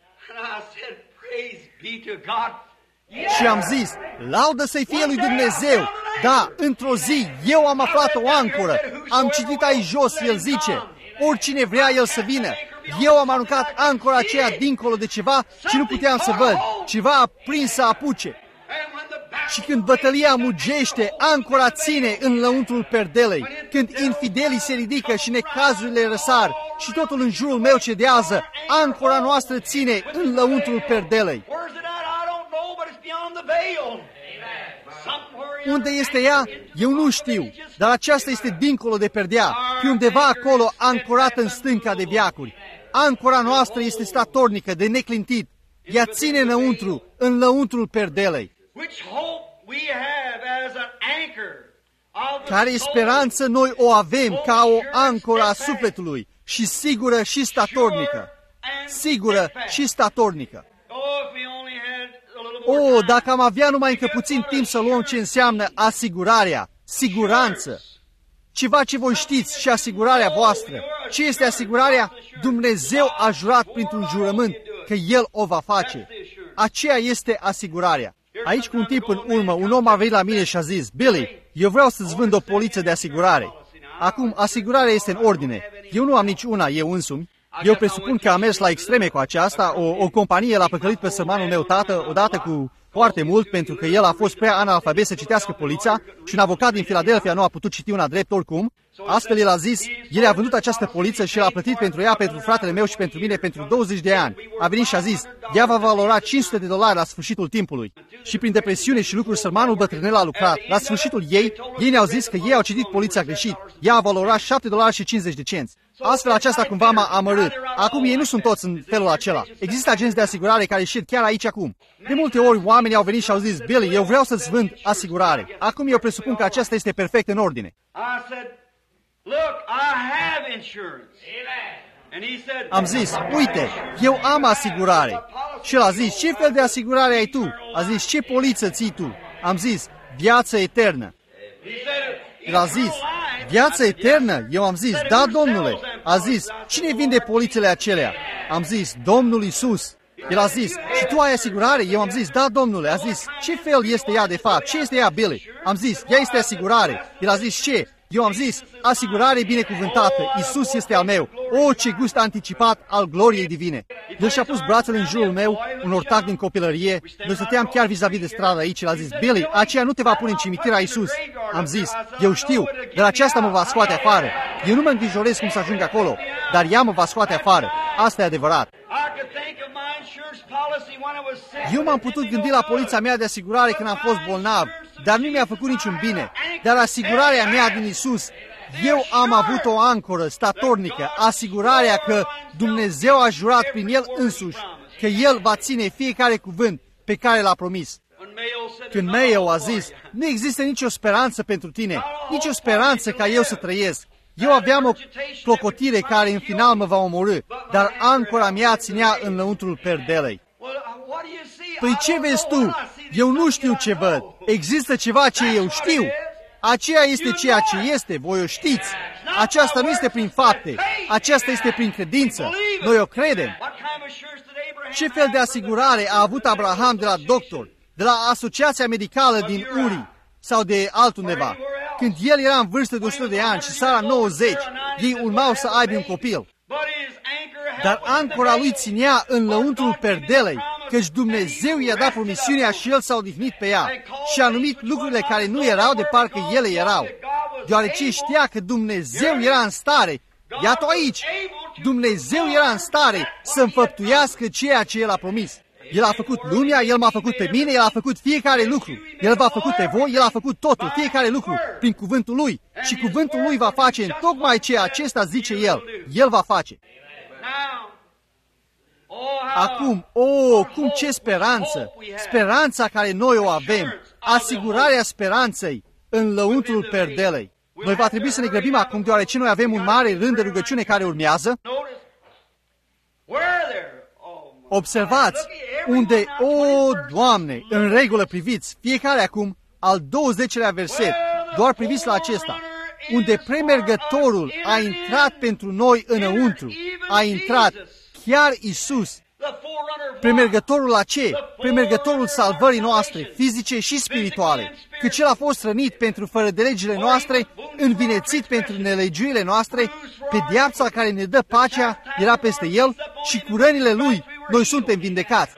Și am zis, laudă să-i fie lui Dumnezeu. Da, într-o zi, eu am aflat o ancoră. Am citit aici jos, el zice, oricine vrea el să vină. Eu am aruncat ancora aceea dincolo de ceva și nu puteam să văd. Ceva a prins să apuce. Și când bătălia mugește, ancora ține în lăuntrul perdelei. Când infidelii se ridică și necazurile răsar și totul în jurul meu cedează, ancora noastră ține în lăuntrul perdelei. Unde este ea? Eu nu știu, dar aceasta este dincolo de perdea, pe undeva acolo ancorată în stânca de veacuri. Ancora noastră este statornică, de neclintit. Ea ține înăuntru, în lăuntrul perdelei. Care speranță noi o avem ca o ancoră a sufletului și sigură și statornică. Sigură și statornică. O, dacă am avea numai încă puțin timp să luăm ce înseamnă asigurarea, siguranță. Ceva ce voi știți și asigurarea voastră. Ce este asigurarea? Dumnezeu a jurat printr-un jurământ că El o va face. Aceea este asigurarea. Aici, cu un timp în urmă, un om a venit la mine și a zis, Billy, eu vreau să-ți vând o poliță de asigurare. Acum, asigurarea este în ordine. Eu nu am nici una, eu însumi. Eu presupun că am mers la extreme cu aceasta. O, o companie l-a păcălit pe sărmanul meu tată odată cu foarte mult, pentru că el a fost prea analfabet să citească polița și un avocat din Philadelphia nu a putut citi una drept oricum. Astfel el a zis, el a vândut această poliță și l-a plătit pentru ea, pentru fratele meu și pentru mine pentru douăzeci de ani. A venit și a zis, ea va valora cinci sute de dolari la sfârșitul timpului. Și prin depresiune și lucruri sărmanul bătrânel a lucrat. La sfârșitul ei, ei ne-au zis că ei au citit polița greșit. Ea a valorat șapte dolari și cincizeci de cenți. Astfel aceasta cumva m-a amărât. Acum ei nu sunt toți în felul acela. Există agenți de asigurare care ieșit chiar aici acum. De multe ori oamenii au venit și au zis, Billy, eu vreau să-ți vând asigurare. Acum eu presupun că aceasta este perfect în ordine. Am zis, uite, eu am asigurare. Și el a zis, ce fel de asigurare ai tu? A zis, ce poliță ții tu? Am zis, viață eternă. El a zis, viață eternă? Eu am zis, da, domnule. A zis, cine vinde polițele acelea? Am zis, Domnul Iisus. El a zis, și tu ai asigurare? Eu am zis, da, domnule. A zis, ce fel este ea de fapt? Ce este ea, Billy? Am zis, ea este asigurare. El a zis, ce? Eu am zis, asigurare binecuvântată, Iisus este al meu. O, ce gust anticipat al gloriei divine. El și-a pus brațele în jurul meu, un ortac din copilărie. Noi stăteam chiar vis-a-vis de stradă aici. El a zis, Billy, aceea nu te va pune în cimitir, Iisus. Am zis, eu știu, dar aceasta mă va scoate afară. Eu nu mă îngrijorez cum să ajung acolo, dar ea mă va scoate afară. Asta e adevărat. Eu m-am putut gândi la polița mea de asigurare când am fost bolnav, dar nu mi-a făcut niciun bine. Dar asigurarea mea din Iisus, eu am avut o ancoră statornică, asigurarea că Dumnezeu a jurat prin El însuși, că El va ține fiecare cuvânt pe care l-a promis. Când Mayo a zis, nu există nicio speranță pentru tine, nicio speranță ca eu să trăiesc. Eu aveam o clocotire care în final mă va omorî, dar ancora mea ținea în lăuntrul perdelei. Păi ce vezi tu? Eu nu știu ce văd. Există ceva ce eu știu. Aceea este ceea ce este, voi o știți. Aceasta nu este prin fapte, aceasta este prin credință. Noi o credem. Ce fel de asigurare a avut Abraham de la doctor, de la Asociația Medicală din Uri sau de altundeva? Când el era în vârstă de o sută de ani și Sara nouăzeci, ei urmau să aibă un copil. Dar ancora lui ținea în lăuntrul perdelei, căci Dumnezeu i-a dat promisiunea și el s-a odihnit pe ea și a numit lucrurile care nu erau de parcă ele erau, deoarece știa că Dumnezeu era în stare, iată aici, Dumnezeu era în stare să înfăptuiască ceea ce El a promis. El a făcut lumea, El m-a făcut pe mine, El a făcut fiecare lucru. El v-a făcut pe voi, El a făcut totul, fiecare lucru, prin cuvântul Lui. Și cuvântul Lui va face în tocmai ceea acesta zice El. El va face. Acum, oh, cum ce speranță! Speranța care noi o avem, asigurarea speranței în lăuntrul perdelei. Noi va trebui să ne grăbim acum, deoarece noi avem un mare rând de rugăciune care urmează. Observați unde, o, Doamne, în regulă priviți, fiecare acum, al douăzeci-lea verset, doar priviți la acesta, unde premergătorul a intrat pentru noi înăuntru, a intrat chiar Iisus. Premergătorul la ce? Premergătorul salvării noastre, fizice și spirituale, că Cel a fost rănit pentru fără de legile noastre, învinețit pentru nelegiurile noastre, pedeapsa care ne dă pacea era peste El și cu rănile Lui noi suntem vindecați.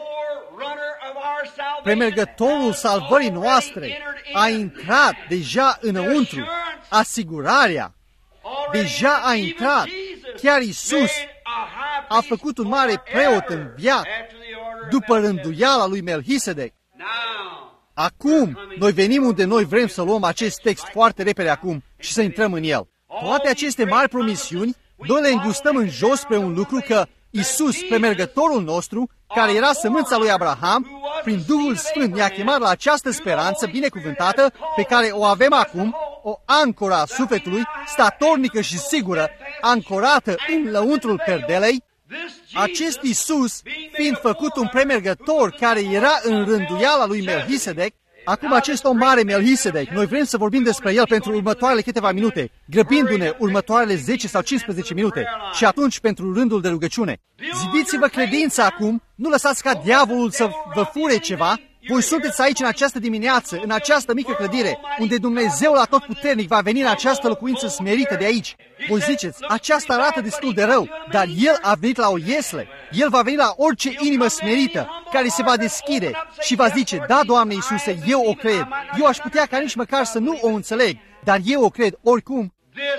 Premergătorul salvării noastre a intrat deja înăuntru, asigurarea deja a intrat, chiar Iisus a făcut un mare preot înviat după rânduiala lui Melchisedec. Acum, noi venim unde noi vrem să luăm acest text foarte repede acum și să intrăm în el. Toate aceste mari promisiuni, noi le îngustăm în jos spre un lucru că Iisus, premergătorul nostru, care era sămânța lui Abraham, prin Duhul Sfânt ne-a chemat la această speranță binecuvântată pe care o avem acum, o ancoră a sufletului, statornică și sigură, ancorată în lăuntrul perdelei. Acest Iisus, fiind făcut un premergător care era în rânduiala lui Melchisedec, acum acest om mare Melchisedec, noi vrem să vorbim despre el pentru următoarele câteva minute, grăbindu-ne următoarele zece sau cincisprezece minute și atunci pentru rândul de rugăciune. Zidiți-vă credința acum, nu lăsați ca diavolul să vă fure ceva. Voi sunteți aici în această dimineață, în această mică clădire, unde Dumnezeul Atotputernic va veni în această locuință smerită de aici. Voi ziceți, aceasta arată destul de rău, dar El a venit la o iesle. El va veni la orice inimă smerită care se va deschide și va zice, da, Doamne Iisuse, eu o cred. Eu aș putea ca nici măcar să nu o înțeleg, dar eu o cred oricum.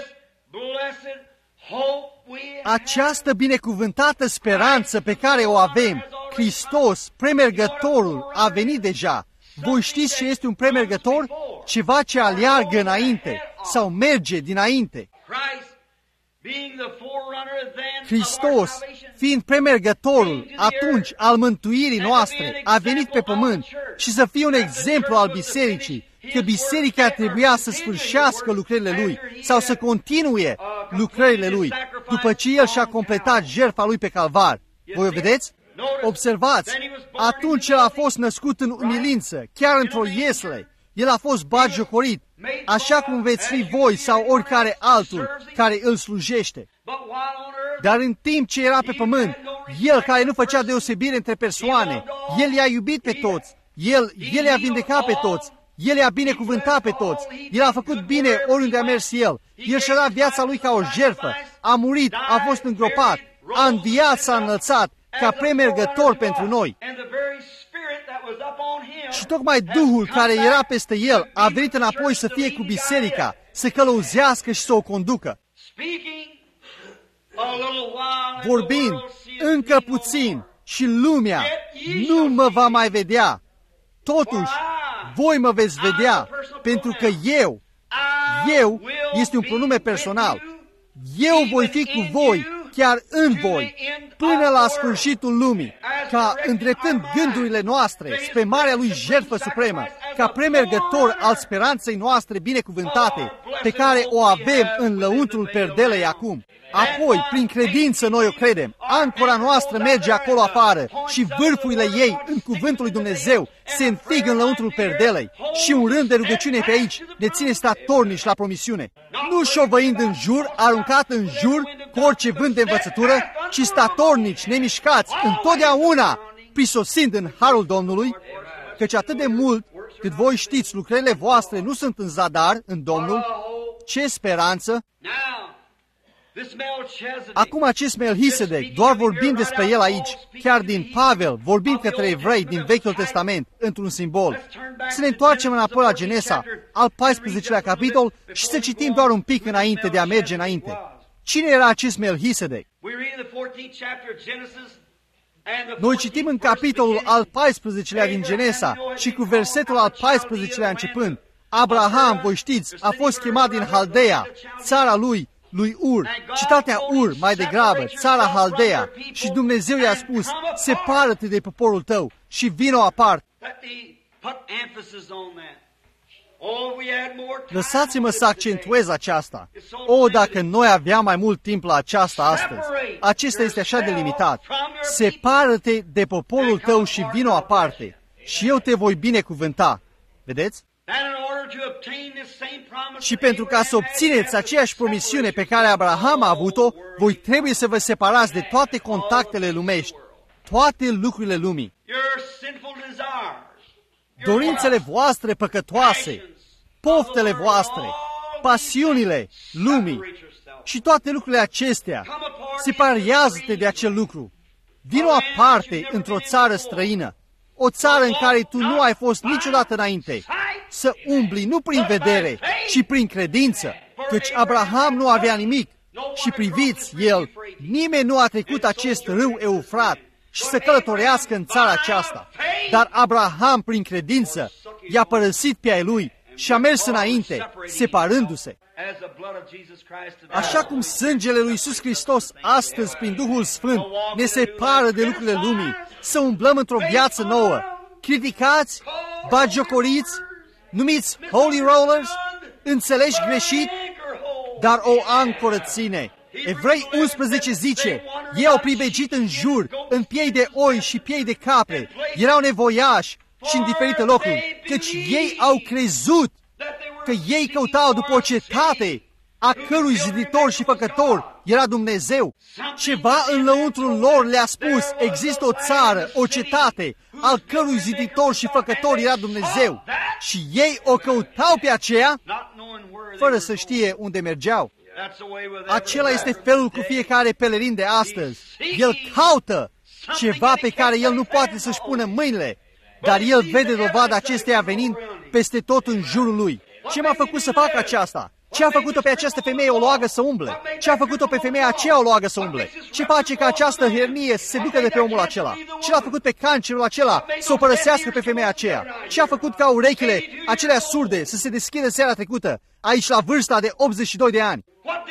Această binecuvântată speranță pe care o avem, Hristos, premergătorul, a venit deja. Voi știți ce este un premergător? Ceva ce aleargă înainte sau merge dinainte. Hristos, fiind premergătorul atunci al mântuirii noastre, a venit pe pământ și să fie un exemplu al bisericii, că biserica trebuia să sfârșească lucrările lui sau să continue lucrările lui după ce el și-a completat jertfa lui pe calvar. Voi o vedeți? Observați, atunci el a fost născut în umilință, chiar într-o iesle. El a fost batjocorit, așa cum veți fi voi sau oricare altul care îl slujește. Dar în timp ce era pe pământ, el care nu făcea deosebire între persoane, el i-a iubit pe toți, el, el i-a vindecat pe toți, el i-a binecuvântat pe toți, el a făcut bine oriunde a mers el, el și-a dat viața lui ca o jertfă, a murit, a fost îngropat, a înviat, s-a înălțat ca premergător pentru noi. Și tocmai Duhul care era peste el a venit înapoi să fie cu biserica, să călăuzească și să o conducă. Vorbind încă puțin și lumea nu mă va mai vedea. Totuși, voi mă veți vedea, pentru că eu, eu este un pronume personal. Eu voi fi cu voi, chiar în voi, până la sfârșitul lumii, ca îndreptând gândurile noastre spre marea lui jertfă supremă, ca premergător al speranței noastre binecuvântate, pe care o avem în lăuntrul perdelei acum. Apoi, prin credință noi o credem, ancora noastră merge acolo afară și vârfurile ei în cuvântul lui Dumnezeu se înfig în lăuntrul perdelei și un rând de rugăciune pe aici ne ține statornici la promisiune. Nu șovăind în jur, aruncat în jur cu orice vânt de învățătură, ci statornici, nemișcați, întotdeauna prisosind în harul Domnului, căci atât de mult cât voi știți, lucrările voastre nu sunt în zadar, în Domnul, ce speranță! Acum acest Melchisedec, doar vorbind despre el aici, chiar din Pavel, vorbind către evrei din Vechiul Testament, într-un simbol. Să ne întoarcem înapoi la Genesa, al paisprezecelea capitol, și să citim doar un pic înainte de a merge înainte. Cine era acest Melchisedec? Noi citim în capitolul al paisprezecelea din Genesa și cu versetul al paisprezecelea începând. Abraham, voi știți, a fost chemat din Haldea, țara lui, lui Ur, cetatea Ur, mai degrabă, țara Haldea, și Dumnezeu i-a spus, separă-te de poporul tău și vino aparte. Lăsați-mă să accentuez aceasta. O, dacă noi aveam mai mult timp la aceasta astăzi. Acesta este așa de limitat. Separă-te de poporul tău și vino aparte și eu te voi binecuvânta. Vedeți? Și pentru ca să obțineți aceeași promisiune pe care Abraham a avut-o, voi trebuie să vă separați de toate contactele lumești, toate lucrurile lumii. Dorințele voastre păcătoase, poftele voastre, pasiunile lumii și toate lucrurile acestea, separează-te de acel lucru. Vino aparte într-o țară străină, o țară în care tu nu ai fost niciodată înainte, să umbli nu prin vedere, ci prin credință, căci Abraham nu avea nimic. Și priviți, el, nimeni nu a trecut acest râu Eufrat și să călătorească în țara aceasta. Dar Abraham, prin credință, i-a părăsit pe ai lui și a mers înainte, separându-se. Așa cum sângele lui Iisus Hristos astăzi, prin Duhul Sfânt, ne separă de lucrurile lumii, să umblăm într-o viață nouă. Criticați, bagiocoriți, numiți holy rollers, înțelegi greșit, dar o ancoră ține. Evrei unsprezece zice, ei au pribegit în jur, în piei de oi și piei de capre, erau nevoiași și în diferite locuri, căci ei au crezut că ei căutau după o cetate a cărui ziditor și făcător era Dumnezeu. Ceva în lăuntrul lor le-a spus, există o țară, o cetate, al cărui ziditor și făcător era Dumnezeu. Și ei o căutau pe aceea, fără să știe unde mergeau. Acela este felul cu fiecare pelerin de astăzi. El caută ceva pe care el nu poate să-și pună mâinile, dar el vede dovada acesteia venind peste tot în jurul lui. Ce m-a făcut să fac aceasta? Ce a făcut-o pe această femeie o loagă să umble? Ce a făcut-o pe femeia aceea o loagă să umble? Ce face ca această hernie să se ducă de pe omul acela? Ce l-a făcut pe cancerul acela să o părăsească pe femeia aceea? Ce a făcut ca urechile acelea surde să se deschidă seara trecută, aici la vârsta de optzeci și doi de ani?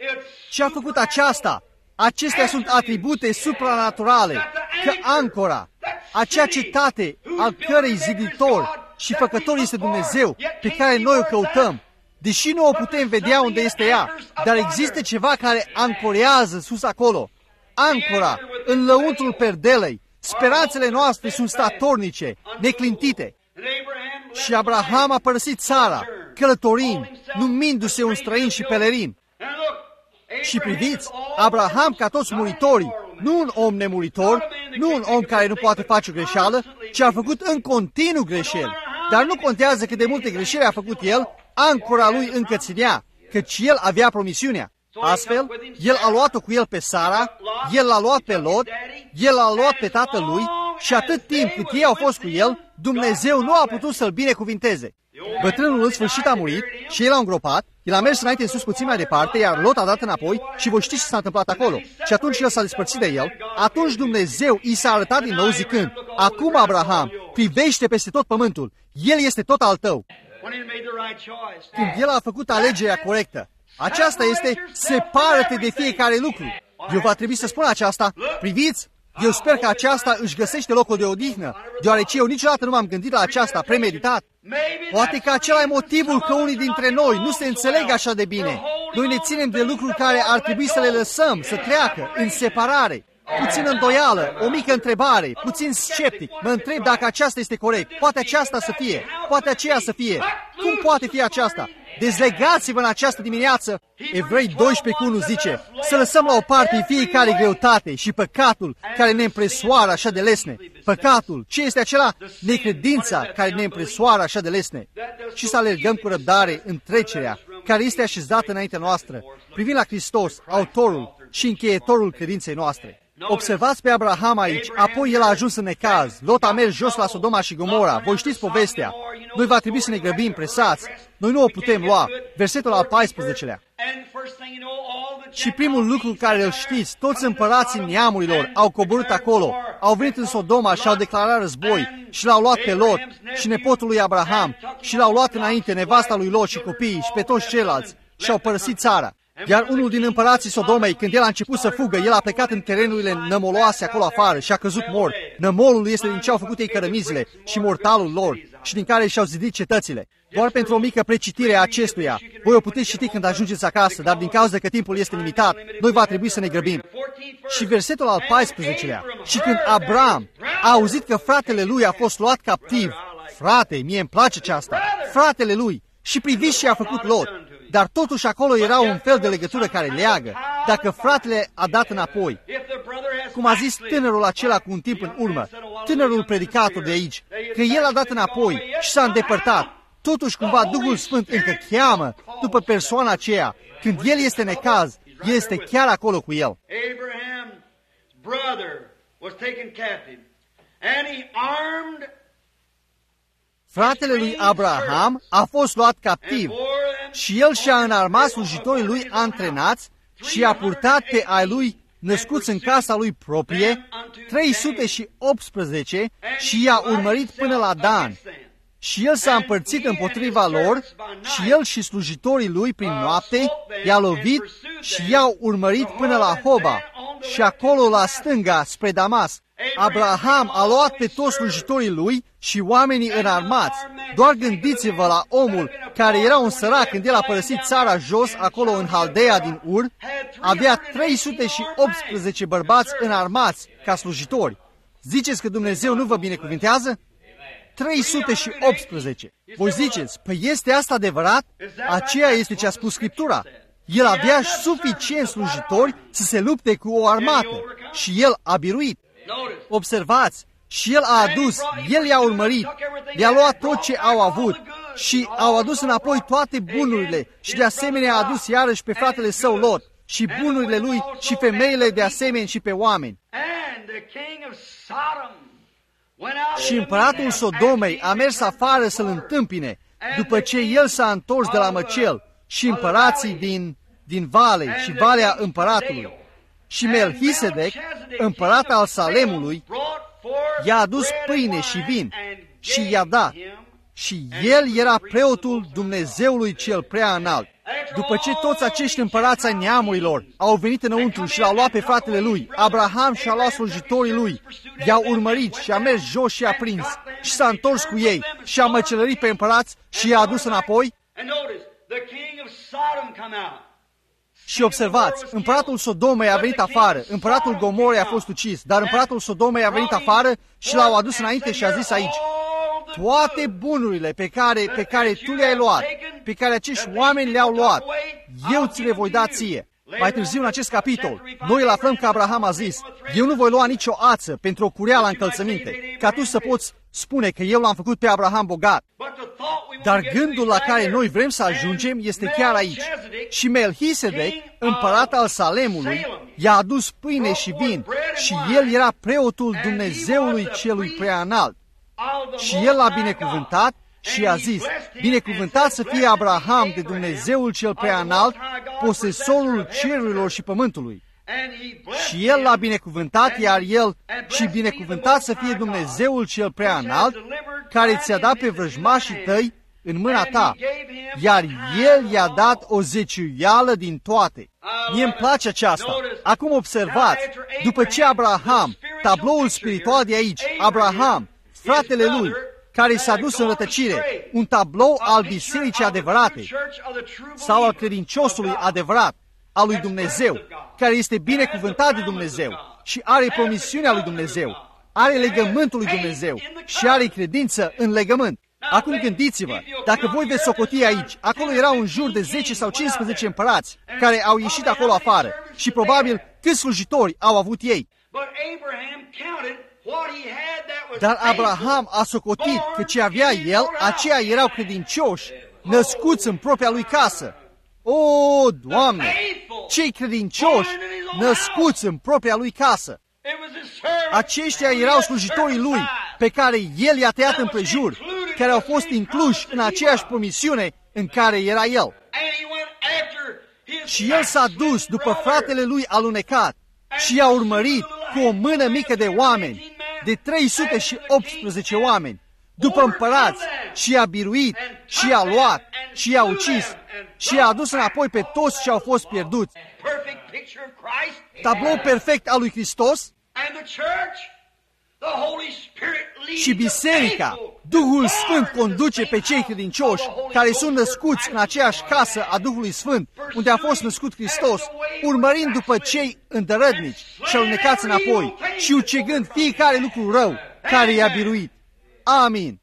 Și a făcut aceasta. Acestea sunt atribute supranaturale, că ancora, acea cetate al cărei ziditor și făcător este Dumnezeu, pe care noi o căutăm, deși nu o putem vedea unde este ea, dar există ceva care ancorează sus acolo. Ancora, în lăuntrul perdelei, speranțele noastre sunt statornice, neclintite. Și Abraham a părăsit țara, călătorind, numindu-se un străin și pelerin. Și priviți, Abraham, ca toți muritorii, nu un om nemuritor, nu un om care nu poate face o greșeală, ci a făcut în continuu greșeli. Dar nu contează cât de multe greșeli a făcut el, ancora lui încă ținea, căci el avea promisiunea. Astfel, el a luat-o cu el pe Sara, el l-a luat pe Lot, el l-a luat pe tatălui și atât timp cât ei au fost cu el, Dumnezeu nu a putut să-l binecuvinteze. Bătrânul în sfârșit a murit și el a îngropat, el a mers înainte în sus puțin mai departe, iar Lot a dat înapoi și voi știți ce s-a întâmplat acolo. Și atunci el s-a despărțit de el, atunci Dumnezeu i s-a arătat din nou zicând, acum Abraham, privește peste tot pământul, el este tot al tău. Când el a făcut alegerea corectă, aceasta este, separă-te de fiecare lucru. Eu va trebui să spun aceasta, priviți, eu sper că aceasta își găsește locul de odihnă, deoarece eu niciodată nu m-am gândit la aceasta premeditat. Poate că acela e motivul că unii dintre noi nu se înțeleg așa de bine. Noi ne ținem de lucruri care ar trebui să le lăsăm, să treacă, în separare. Puțin îndoială, o mică întrebare, puțin sceptic. Mă întreb dacă aceasta este corect. Poate aceasta să fie, poate aceea să fie. Cum poate fi aceasta? Dezlegați-vă în această dimineață. Evrei doisprezece unu zice, să lăsăm la o parte fiecare greutate și păcatul care ne împresoară așa de lesne. Păcatul, ce este acela? Necredința care ne împresoară așa de lesne. Și să alergăm cu răbdare în trecerea care este așezată înaintea noastră, privind la Hristos, autorul și încheietorul credinței noastre. Observați pe Abraham aici, apoi el a ajuns în necaz, Lot a mers jos la Sodoma și Gomora, voi știți povestea. Noi va trebui să ne grăbim, presați, noi nu o putem lua. Versetul al paisprezecelea. Și primul lucru care îl știți, toți împărații neamurilor au coborât acolo, au venit în Sodoma și au declarat război și l-au luat pe Lot și nepotul lui Abraham și l-au luat înainte nevasta lui Lot și copiii și pe toți ceilalți și au părăsit țara. Iar unul din împărații Sodomei, când el a început să fugă, el a plecat în terenurile nămoloase acolo afară și a căzut mort. Nămolul este din ce au făcut ei cărămizile și mortalul lor și din care și-au zidit cetățile. Doar pentru o mică precitire a acestuia, voi o puteți citi când ajungeți acasă, dar din cauza că timpul este limitat, noi va trebui să ne grăbim. Și versetul al paisprezecelea. Și când Abram a auzit că fratele lui a fost luat captiv, frate, mie îmi place aceasta, fratele lui, și priviți ce a făcut Lot. Dar totuși acolo era un fel de legătură care leagă. Dacă fratele a dat înapoi, cum a zis tânărul acela cu un timp în urmă, tânărul predicator de aici, că el a dat înapoi și s-a îndepărtat, totuși cumva Duhul Sfânt încă cheamă după persoana aceea. Când el este necaz, el este chiar acolo cu el. Fratele lui Abraham a fost luat captiv și el și-a înarmat slujitorii lui antrenați și a purtat pe ai lui născuți în casa lui proprie, trei sute optsprezece, și i-a urmărit până la Dan. Și el s-a împărțit împotriva lor și el și slujitorii lui prin noapte i-a lovit și i-au urmărit până la Hoba și acolo la stânga spre Damas. Abraham a luat pe toți slujitorii lui și oamenii înarmați. Doar gândiți-vă la omul care era un sărac când el a părăsit țara jos, acolo în Haldeea din Ur, avea trei sute optsprezece bărbați înarmați ca slujitori. Ziceți că Dumnezeu nu vă binecuvintează? trei sute optsprezece. Voi ziceți, păi este asta adevărat? Aceea este ce a spus Scriptura. El avea suficient slujitori să se lupte cu o armată și el a biruit. Observați, și el a adus, el i-a urmărit, le-a luat tot ce au avut și au adus înapoi toate bunurile și de asemenea a adus iarăși pe fratele său Lot și bunurile lui și femeile de asemenea și pe oameni. Și împăratul Sodomei a mers afară să-l întâmpine după ce el s-a întors de la măcel și împărații din, din vale și valea împăratului. Și Melchisedec, împărat al Salemului, i-a adus pâine și vin și i-a dat. Și el era preotul Dumnezeului cel prea înalt. După ce toți acești împărați ai neamurilor au venit înăuntru și l-au luat pe fratele lui, Abraham și-a luat slujitorii lui, i-au urmărit și a mers jos și a prins și s-a întors cu ei și a măcelărit pe împărați și i-a adus înapoi. Și observați, împăratul Sodomei a venit afară, împăratul Gomorei a fost ucis, dar împăratul Sodomei a venit afară și l-au adus înainte și a zis aici: toate bunurile pe care, pe care tu le-ai luat, pe care acești oameni le-au luat, eu ți le voi da ție. Mai târziu în acest capitol, noi îl aflăm că Abraham a zis: eu nu voi lua nicio ață pentru o cureală încălțăminte, ca tu să poți spune că eu l-am făcut pe Abraham bogat. Dar gândul la care noi vrem să ajungem este chiar aici. Și Melchisedec, împărat al Salemului, i-a adus pâine și vin și el era preotul Dumnezeului celui preanalt. Și el l-a binecuvântat și i-a zis: binecuvântat să fie Abraham de Dumnezeul cel preanalt, posesorul cerurilor și pământului. Și el l-a binecuvântat, iar el și binecuvântat să fie Dumnezeul cel preanalt, care ți-a dat pe vrăjmașii tăi în mâna ta, iar el i-a dat o zeciuială din toate. Mie îmi place aceasta. Acum observați, după ce Abraham, tabloul spiritual de aici, Abraham, fratele lui, care s-a dus în rătăcire, un tablou al bisericii adevărate sau al credinciosului adevărat, al lui Dumnezeu, care este binecuvântat de Dumnezeu și are promisiunea lui Dumnezeu, are legământul lui Dumnezeu și are credință în legământ. Acum gândiți-vă, dacă voi veți socoti aici, acolo erau în jur de zece sau cincisprezece împărați care au ieșit acolo afară și probabil câți slujitori au avut ei. Dar Abraham a socotit că ce avea el, aceia erau credincioși, născuți în propria lui casă. O, Doamne, cei credincioși, născuți în propria lui casă. Aceștia erau slujitorii lui, pe care el i-a tăiat împrejur, care au fost incluși în aceeași promisiune în care era el. Și el s-a dus după fratele lui alunecat și i-a urmărit cu o mână mică de oameni, de trei sute optsprezece oameni, după împărați, și i-a biruit, și i-a luat, și i-a ucis, și i-a adus înapoi pe toți ce au fost pierduți. Tablou perfect al lui Hristos. Și biserica, Duhul Sfânt conduce pe cei credincioși care sunt născuți în aceeași casă a Duhului Sfânt, unde a fost născut Hristos, urmărind după cei îndărătnici și alunecați înapoi și ucigând fiecare lucru rău care i-a biruit. Amin.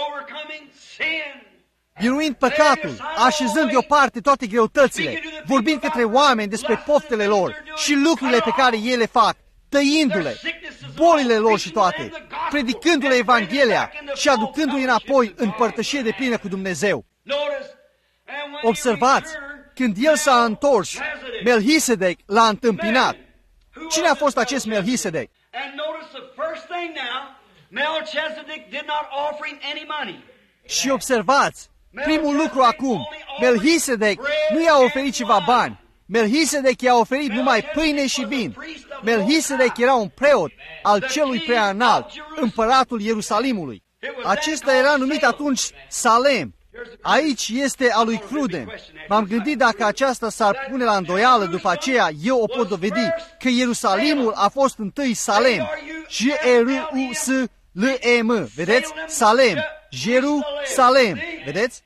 Biruind păcatul, așezând deoparte toate greutățile, vorbind către oameni despre poftele lor și lucrurile pe care ei le fac, tăindu-le, bolile lor și toate, predicându-le Evanghelia și aducându-i înapoi în părtășie de plină cu Dumnezeu. Observați, când el s-a întors, Melchisedec l-a întâmpinat. Cine a fost acest Melchisedec? Și observați, primul lucru acum, Melchisedec nu i-a oferit ceva bani. Melchisedec i-a oferit numai pâine și vin. Melchisedec era un preot al celui preanalt, împăratul Ierusalimului. Acesta era numit atunci Salem. Aici este a lui Cruden. M-am gândit dacă aceasta s-ar pune la îndoială, după aceea eu o pot dovedi, că Ierusalimul a fost întâi Salem. J E R U S L E M. Vedeți? Salem. Jerusalem. Vedeți?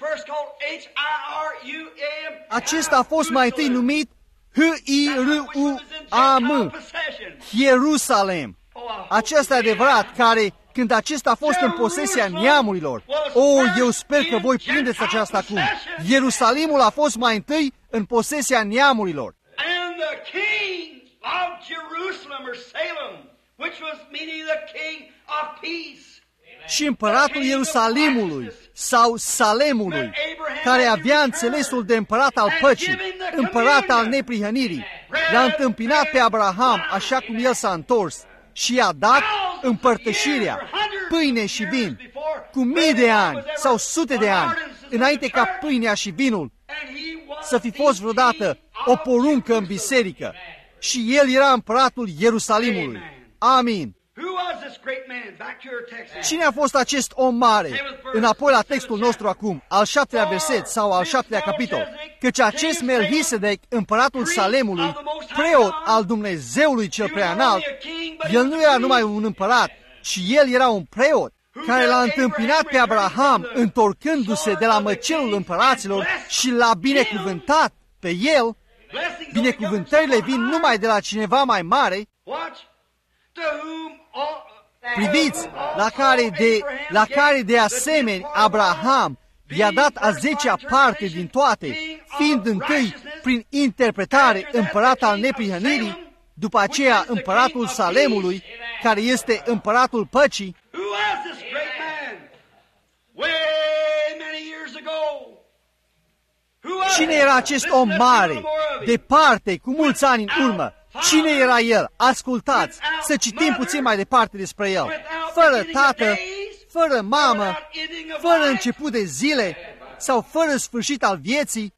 Acesta a fost mai întâi numit H I R U A M, Ierusalem. Acesta e adevărat, care, când acesta a fost în posesia neamurilor, o, eu sper că voi prindeți aceasta acum. Ierusalimul a fost mai întâi în posesia neamurilor. Și împăratul Ierusalimului sau Salemului, care avea înțelesul de împărat al păcii, împărat al neprihănirii, l-a întâmpinat pe Abraham așa cum el s-a întors și i-a dat împărtășirea, pâine și vin, cu mii de ani sau sute de ani, înainte ca pâinea și vinul să fi fost vreodată o poruncă în biserică. Și el era împăratul Ierusalimului. Amin. Cine a fost acest om mare? Înapoi la textul nostru acum, al șaptelea verset sau al șaptelea capitol. căci acest Melchisedec, împăratul Salemului, preot al Dumnezeului cel preanalt, el nu era numai un împărat, ci el era un preot care l-a întâmpinat pe Abraham întorcându-se de la măcelul împăraților și l-a binecuvântat pe el. Binecuvântările vin numai de la cineva mai mare. Priviți, la care de, la care de asemenea Abraham i-a dat a zecea parte din toate, fiind întâi prin interpretare împărat al neprihănirii, după aceea împăratul Salemului, care este împăratul păcii. Cine era acest om mare, departe, cu mulți ani în urmă? Cine era el? Ascultați, să citim puțin mai departe despre el. Fără tată, fără mamă, fără început de zile sau fără sfârșit al vieții.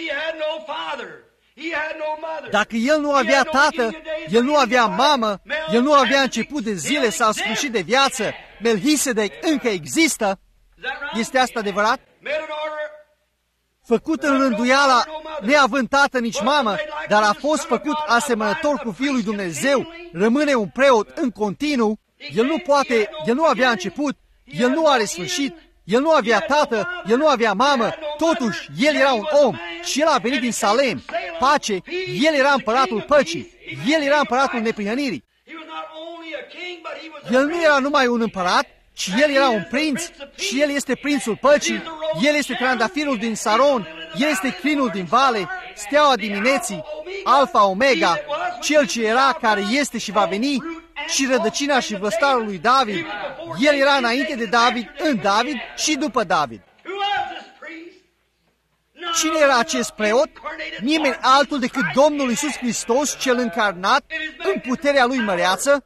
Dacă el nu avea tată, el nu avea mamă, el nu avea început de zile sau sfârșit de viață, Melchisedec încă există. Este asta adevărat? Făcut în rânduiala, neavând tată nici mamă, dar a fost făcut asemănător cu Fiul lui Dumnezeu, rămâne un preot în continuu. El nu poate, el nu avea început, el nu are sfârșit, el nu avea tată, el nu avea mamă, totuși el era un om și el a venit din Salem, pace, el era împăratul păcii, el era împăratul neprihănirii. El nu era numai un împărat, ci el era un prinț și el este prințul păcii, el este trandafirul din Saron, el este crinul din vale, steaua dimineții, Alfa Omega, cel ce era, care este și va veni, și rădăcina și văstarul lui David. El era înainte de David, în David și după David. Cine era acest preot? Nimeni altul decât Domnul Iisus Hristos, cel încarnat, în puterea lui măreață.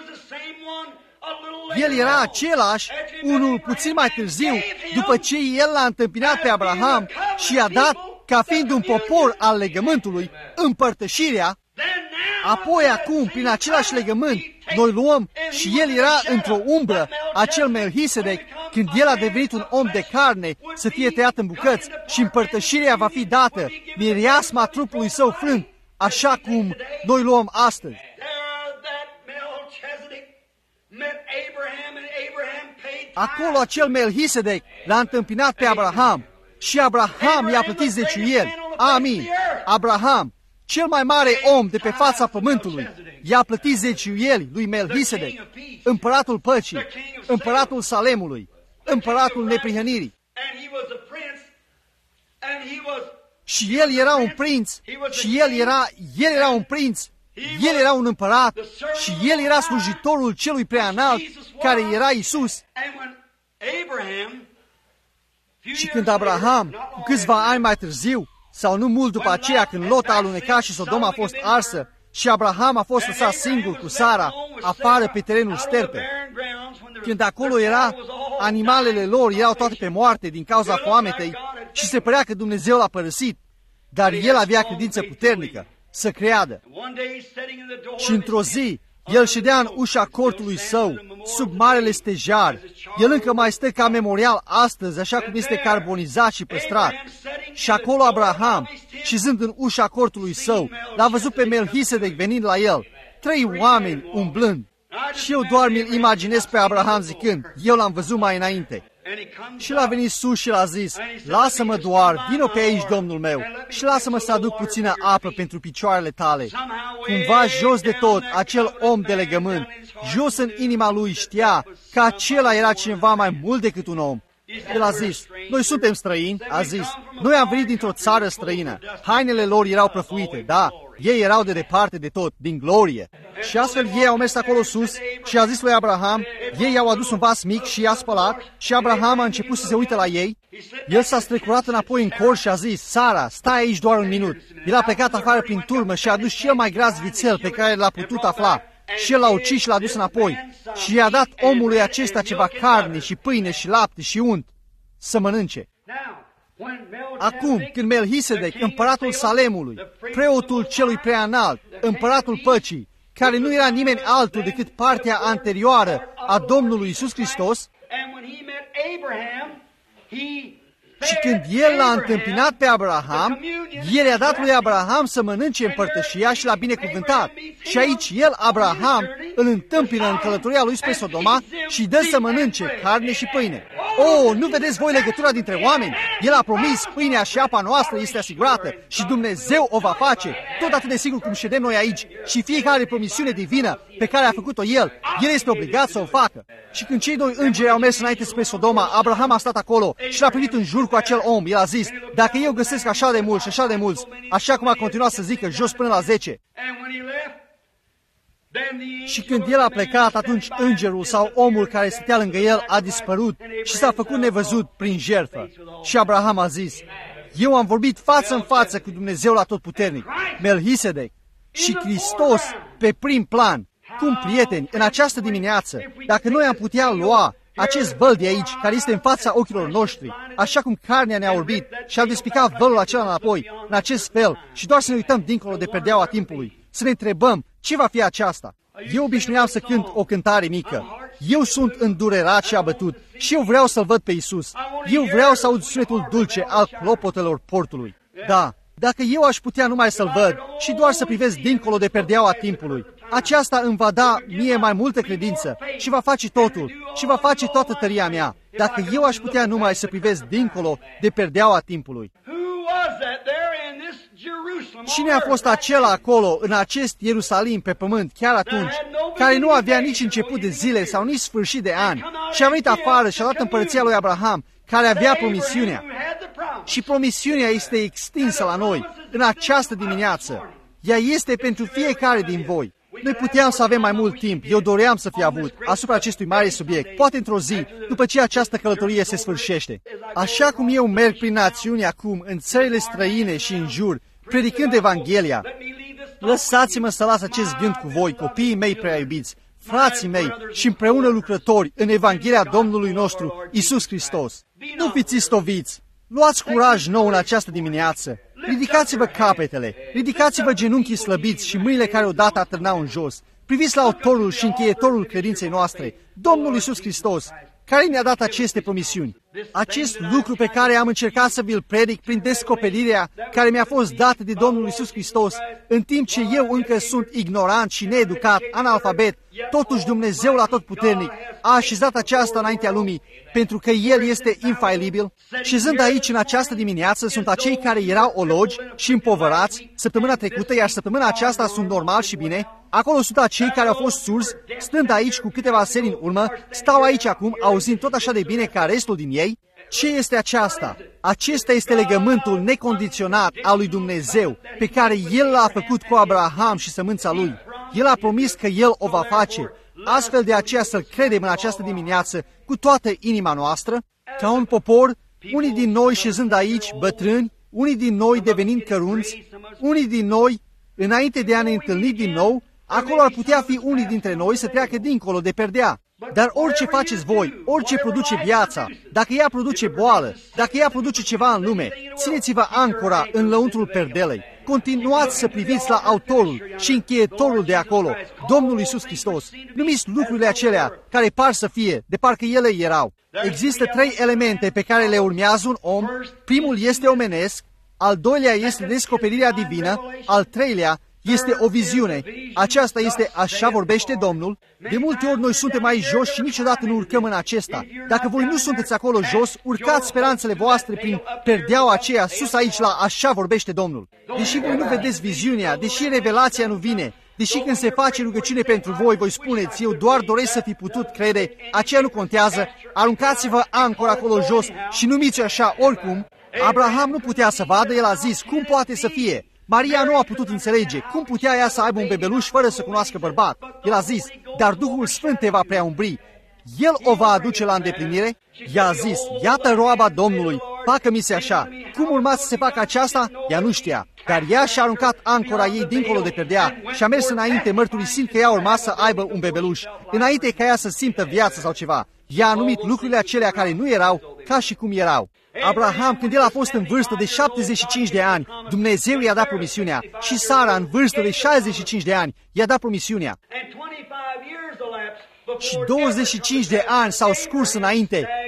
El era același, unul puțin mai târziu, după ce el l-a întâmpinat pe Abraham și i-a dat, ca fiind un popor al legământului, împărtășirea. Apoi acum, prin același legământ, noi luăm și el era într-o umbră, acel Melchisedec, când el a devenit un om de carne, să fie tăiat în bucăți și împărtășirea va fi dată, mireasma trupului său frânt, așa cum noi luăm astăzi. Acolo acel Melchisedec l-a întâmpinat pe Abraham și Abraham i-a plătit zeciuieli. Amin. Abraham, cel mai mare om de pe fața pământului, i-a plătit zeciuieli lui Melchisedec, împăratul păcii, împăratul Salemului, împăratul neprihănirii. Și el era un prinț, și el era, el era un prinț, el era un împărat și el era slujitorul celui preanalt, care era Iisus. Și când Abraham, cu câțiva ani mai târziu, sau nu mult după aceea, când Lot a alunecat și Sodoma a fost arsă și Abraham a fost lăsat singur cu Sara afară pe terenul sterpe, când acolo era, animalele lor erau toate pe moarte din cauza foametei și se părea că Dumnezeu l-a părăsit, dar el avea credință puternică să creadă. Și într-o zi, el ședea în ușa cortului său, sub marele stejar. El încă mai stă ca memorial astăzi, așa cum este carbonizat și păstrat. Și acolo Abraham, șezând în ușa cortului său, l-a văzut pe Melchisedec venind la el, trei oameni umblând. Și eu doar mi-l imaginez pe Abraham zicând, eu l-am văzut mai înainte. Și l-a venit sus și l-a zis, lasă-mă doar, vino pe aici, Domnul meu, și lasă-mă să aduc puțină apă pentru picioarele tale. Cumva jos de tot, acel om de legământ, jos în inima lui știa că acela era cineva mai mult decât un om. El a zis, noi suntem străini, a zis, noi am venit dintr-o țară străină, hainele lor erau prăfuite, da, ei erau de departe de tot, din glorie. Și astfel ei au mers acolo sus și a zis lui Abraham, ei i-au adus un vas mic și i-a spălat și Abraham a început să se uite la ei. El s-a strecurat înapoi în cor și a zis, Sara, stai aici doar un minut. El a plecat afară prin turmă și a adus cel mai gras vițel pe care l-a putut afla. Și el l-a ucis și l-a dus înapoi și i-a dat omului acesta ceva carne și pâine și lapte și unt să mănânce. Acum, când Melchisedec, împăratul Salemului, preotul celui preanalt, împăratul păcii, care nu era nimeni altul decât partea anterioară a Domnului Iisus Hristos, Și când El l-a întâmpinat pe Abraham, El i-a dat lui Abraham să mănânce împărtășia și l-a binecuvântat. Și aici El, Abraham, îl întâmpină în călătoria lui spre Sodoma și dă să mănânce carne și pâine. Oh, nu vedeți voi legătura dintre oameni? El a promis, pâinea și apa noastră este asigurată și Dumnezeu o va face, tot atât de sigur cum ședem noi aici. Și fiecare promisiune divină pe care a făcut-o El, El este obligat să o facă. Și când cei doi îngeri au mers înainte spre Sodoma, Abraham a stat acolo și l-a privit în jur cu acel om. El a zis, dacă eu găsesc așa de mulți și așa de mulți, așa cum a continuat să zică, jos până la zece. Și când el a plecat, atunci îngerul sau omul care stătea lângă el a dispărut și s-a făcut nevăzut prin jertfă. Și Abraham a zis, eu am vorbit față în față cu Dumnezeul Atotputernic, Melchisedec, și Hristos pe prim plan. Cum, prieteni, în această dimineață, dacă noi am putea lua acest văl de aici, care este în fața ochilor noștri, așa cum carnea ne-a orbit, și am despicat vălul acela înapoi, în acest fel, și doar să ne uităm dincolo de perdeaua timpului, să ne întrebăm ce va fi aceasta. Eu obișnuiam să cânt o cântare mică. Eu sunt îndurerat și abătut și eu vreau să-L văd pe Iisus. Eu vreau să aud sunetul dulce al clopotelor portului. Da, dacă eu aș putea numai să-L văd și doar să privesc dincolo de perdeaua timpului, aceasta îmi va da mie mai multă credință și va face totul și va face toată tăria mea, dacă eu aș putea numai să privesc dincolo de perdeaua timpului. Cine a fost acela acolo, în acest Ierusalim pe pământ, chiar atunci, care nu avea nici început de zile sau nici sfârșit de ani, și a venit afară și a dat împărăția lui Abraham, care avea promisiunea? Și promisiunea este extinsă la noi, în această dimineață. Ea este pentru fiecare din voi. Noi puteam să avem mai mult timp, eu doream să fi avut, asupra acestui mare subiect, poate într-o zi, după ce această călătorie se sfârșește. Așa cum eu merg prin națiuni acum, în țările străine și în jur, predicând Evanghelia, lăsați-mă să las acest gând cu voi, copiii mei prea iubiți, frații mei și împreună lucrători în Evanghelia Domnului nostru, Iisus Hristos. Nu fiți istoviți! Luați curaj nou în această dimineață! Ridicați-vă capetele, ridicați-vă genunchii slăbiți și mâinile care odată atârnau în jos. Priviți la autorul și încheietorul credinței noastre, Domnul Iisus Hristos, care ne-a dat aceste promisiuni. Acest lucru pe care am încercat să vi-l predic prin descoperirea care mi-a fost dată de Domnul Iisus Hristos, în timp ce eu încă sunt ignorant și needucat, analfabet, totuși Dumnezeul Atotputernic a așezat aceasta înaintea lumii, pentru că El este infailibil. Șezând aici în această dimineață sunt acei care erau ologi și împovărați săptămâna trecută, iar săptămâna aceasta sunt normal și bine. Acolo sunt acei care au fost surzi, stând aici cu câteva seri în urmă, stau aici acum, auzind tot așa de bine ca restul din ei. Ce este aceasta? Acesta este legământul necondiționat al lui Dumnezeu, pe care El l-a făcut cu Abraham și sămânța lui. El a promis că El o va face. Astfel de aceea să-L credem în această dimineață cu toată inima noastră, ca un popor, unii din noi șezând aici, bătrâni, unii din noi devenind cărunți, unii din noi, înainte de a ne întâlni din nou, acolo ar putea fi unii dintre noi să treacă dincolo de perdea. Dar orice faceți voi, orice produce viața, dacă ea produce boală, dacă ea produce ceva în lume, țineți-vă ancora în lăuntrul perdelei. Continuați să priviți la autorul și încheietorul de acolo, Domnul Iisus Hristos. Numiți lucrurile acelea care par să fie, de parcă ele erau. Există trei elemente pe care le urmează un om. Primul este omenesc, al doilea este descoperirea divină, al treilea este o viziune. Aceasta este așa vorbește Domnul. De multe ori noi suntem mai jos și niciodată nu urcăm în acesta. Dacă voi nu sunteți acolo jos, urcați speranțele voastre prin perdeaua aceea sus aici la așa vorbește Domnul. Deși voi nu vedeți viziunea, deși revelația nu vine, deși când se face rugăciune pentru voi, voi spuneți, eu doar doresc să fi putut crede, aceea nu contează, aruncați-vă ancora acolo jos și numiți-o așa oricum. Abraham nu putea să vadă, el a zis, cum poate să fie? Maria nu a putut înțelege cum putea ea să aibă un bebeluș fără să cunoască bărbat. El a zis, dar Duhul Sfânt te va preaumbri. El o va aduce la îndeplinire? Ea a zis, iată roaba Domnului, facă-mi se așa. Cum urma să se facă aceasta? Ea nu știa. Dar ea și-a aruncat ancora ei dincolo de perdea și a mers înainte mărturisind că ea urma să aibă un bebeluș, înainte ca ea să simtă viață sau ceva. Ea a numit lucrurile acelea care nu erau ca și cum erau. Abraham, când el a fost în vârstă de șaptezeci și cinci de ani, Dumnezeu i-a dat promisiunea. Și Sara, în vârstă de șaizeci și cinci de ani, i-a dat promisiunea. Și douăzeci și cinci de ani s-au scurs înainte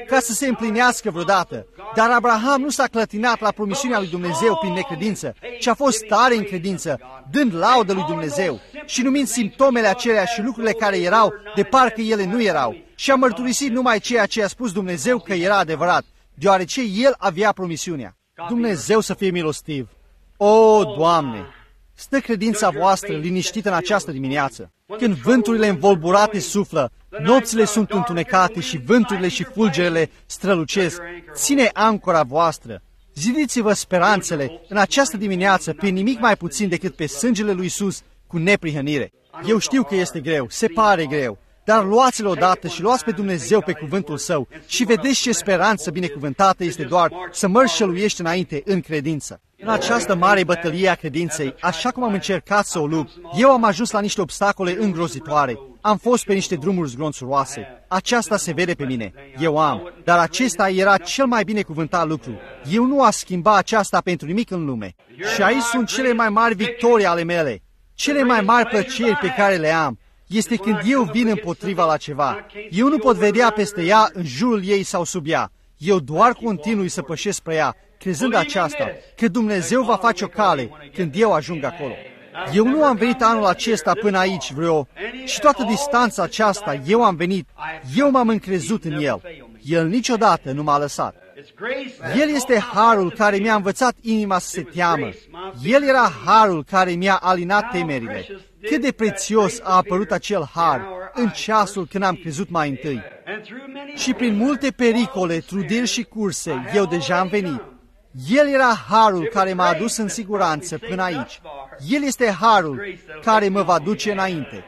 ca să se împlinească vreodată. Dar Abraham nu s-a clătinat la promisiunea lui Dumnezeu prin necredință, ci a fost tare în credință, dând laudă lui Dumnezeu și numind simptomele acelea și lucrurile care erau de parcă ele nu erau. Și a mărturisit numai ceea ce a spus Dumnezeu că era adevărat, deoarece el avea promisiunea. Dumnezeu să fie milostiv! O, Doamne! Stă credința voastră liniștită în această dimineață. Când vânturile învolburate suflă, nopțile sunt întunecate și vânturile și fulgerele strălucesc, ține ancora voastră. Zidiți-vă speranțele în această dimineață pe nimic mai puțin decât pe sângele lui Iisus cu neprihănire. Eu știu că este greu, se pare greu, dar luați-l odată și luați pe Dumnezeu pe cuvântul Său și vedeți ce speranță binecuvântată este doar să mărșăluiești înainte în credință. În această mare bătălie a credinței, așa cum am încercat să o lupt, eu am ajuns la niște obstacole îngrozitoare. Am fost pe niște drumuri zgronțuroase. Aceasta se vede pe mine. Eu am. Dar acesta era cel mai binecuvântat lucru. Eu nu aș schimba aceasta pentru nimic în lume. Și aici sunt cele mai mari victorii ale mele. Cele mai mari plăceri pe care le am este când eu vin împotriva la ceva. Eu nu pot vedea peste ea, în jurul ei sau sub ea. Eu doar continui să pășesc spre ea, crezând aceasta, că Dumnezeu va face o cale când eu ajung acolo. Eu nu am venit anul acesta până aici vreo, și toată distanța aceasta eu am venit, eu m-am încrezut în El. El niciodată nu m-a lăsat. El este harul care mi-a învățat inima să se teamă. El era harul care mi-a alinat temerile. Cât de prețios a apărut acel har în ceasul când am crezut mai întâi. Și prin multe pericole, trudiri și curse, eu deja am venit. El era harul care m-a adus în siguranță până aici. El este harul care mă va duce înainte.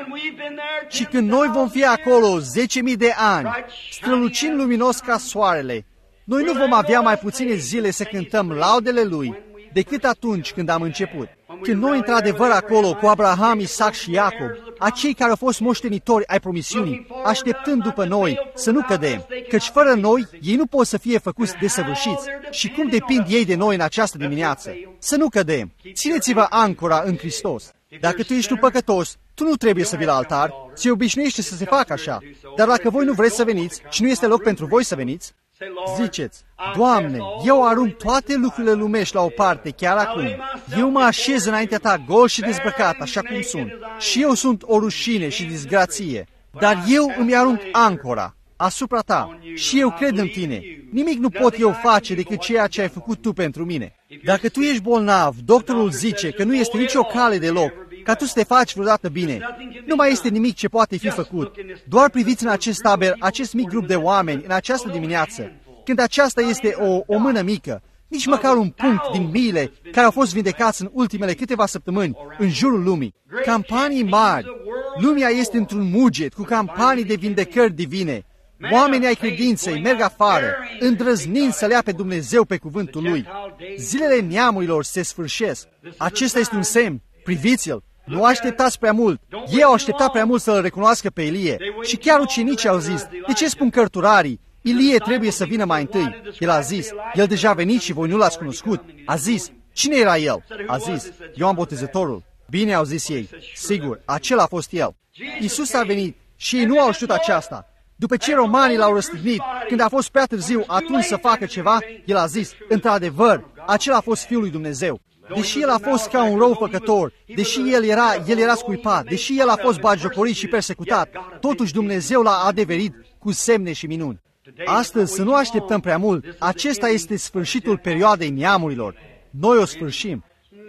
Și când noi vom fi acolo zece mii de ani, strălucind luminos ca soarele, noi nu vom avea mai puține zile să cântăm laudele Lui decât atunci când am început. Când noi într-adevăr acolo cu Abraham, Isaac și Iacob, acei care au fost moștenitori ai promisiunii, așteptând după noi să nu cădem, căci fără noi ei nu pot să fie făcuți desăvârșiți. Și cum depind ei de noi în această dimineață? Să nu cădem. Țineți-vă ancora în Hristos. Dacă tu ești un păcătos, tu nu trebuie să vii la altar, ți obișnuiește să se facă așa. Dar dacă voi nu vreți să veniți și nu este loc pentru voi să veniți, ziceți, Doamne, eu arunc toate lucrurile lumești la o parte chiar acum. Eu mă așez înaintea Ta gol și dezbrăcat, așa cum sunt. Și eu sunt o rușine și disgrație. Dar eu îmi arunc ancora asupra Ta și eu cred în Tine. Nimic nu pot eu face decât ceea ce ai făcut Tu pentru mine. Dacă tu ești bolnav, doctorul zice că nu este nicio cale deloc ca tu să te faci vreodată bine. Nu mai este nimic ce poate fi făcut. Doar priviți în acest taber, acest mic grup de oameni, în această dimineață, când aceasta este o, o mână mică, nici măcar un punct din miile care au fost vindecați în ultimele câteva săptămâni în jurul lumii. Campanii mari. Lumea este într-un muget cu campanii de vindecări divine. Oamenii ai credinței merg afară, îndrăznind să lea pe Dumnezeu pe cuvântul Lui. Zilele neamurilor se sfârșesc. Acesta este un semn. Priviți-l. Nu așteptați prea mult. Ei au așteptat prea mult să-l recunoască pe Ilie. Și chiar ucenicii au zis, de ce spun cărturarii? Ilie trebuie să vină mai întâi. El a zis, el deja a venit și voi nu l-ați cunoscut. A zis, cine era el? A zis, Ioan Botezătorul. Bine, au zis ei. Sigur, acela a fost el. Iisus a venit și ei nu au știut aceasta. După ce romanii l-au răstignit, când a fost prea târziu atunci să facă ceva, el a zis, într-adevăr, acela a fost Fiul lui Dumnezeu. Deși el a fost ca un rău făcător, deși el era, el era scuipat, deși el a fost batjocorit și persecutat, totuși Dumnezeu l-a adeverit cu semne și minuni. Astăzi, să nu așteptăm prea mult, acesta este sfârșitul perioadei neamurilor. Noi o sfârșim.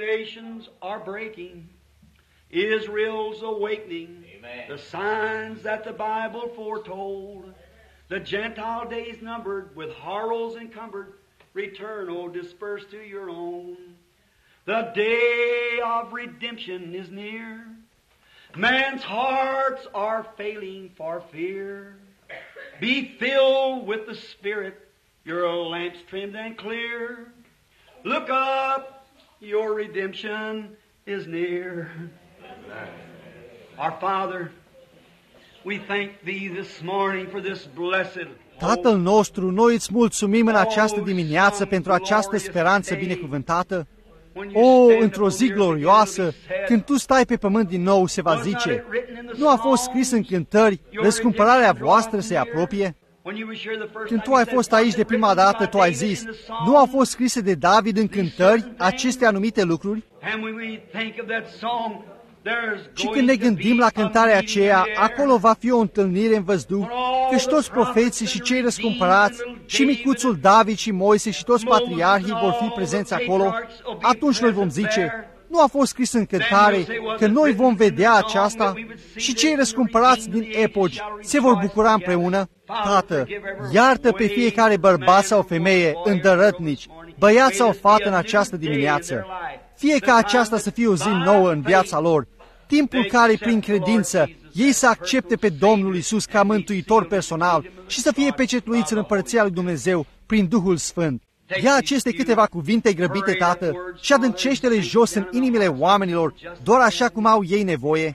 Israel's awakening, the signs that the Bible foretold, the Gentile days numbered, with horrors encumbered, return, O disperse to your own. The day of redemption is near, man's hearts are failing for fear. Be filled with the Spirit, your lamps trimmed and clear. Look up, your redemption is near. Our Father, we thank Thee this morning for this blessed. Tatăl nostru, noi îți mulțumim în această dimineață pentru această speranță binecuvântată. O, într-o zi glorioasă, când Tu stai pe pământ din nou, se va zice, nu a fost scris în cântări, răscumpărarea voastră se apropie? Când tu ai fost aici de prima dată, tu ai zis, nu au fost scrise de David în cântări aceste anumite lucruri? Și când ne gândim la cântarea aceea, acolo va fi o întâlnire în văzduh, căci toți profeții și cei răscumpărați, și micuțul David și Moise și toți patriarhii vor fi prezenți acolo, atunci noi vom zice, nu a fost scris în cântare că noi vom vedea aceasta și cei răscumpărați din epoci se vor bucura împreună? Tată, iartă pe fiecare bărbat sau femeie îndărătnici, băiat sau fată în această dimineață. Fie ca aceasta să fie o zi nouă în viața lor, timpul care, prin credință, ei să accepte pe Domnul Iisus ca mântuitor personal și să fie pecetluiți în Împărăția lui Dumnezeu prin Duhul Sfânt. Ia aceste câteva cuvinte grăbite, Tată, și adâncește-le jos în inimile oamenilor, doar așa cum au ei nevoie.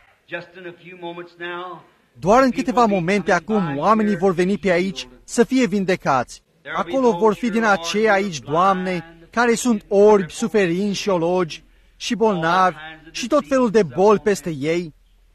Doar în câteva momente acum oamenii vor veni pe aici să fie vindecați. Acolo vor fi din aceia aici, Doamne, care sunt orbi, suferinți și ologi și bolnavi și tot felul de boli peste ei.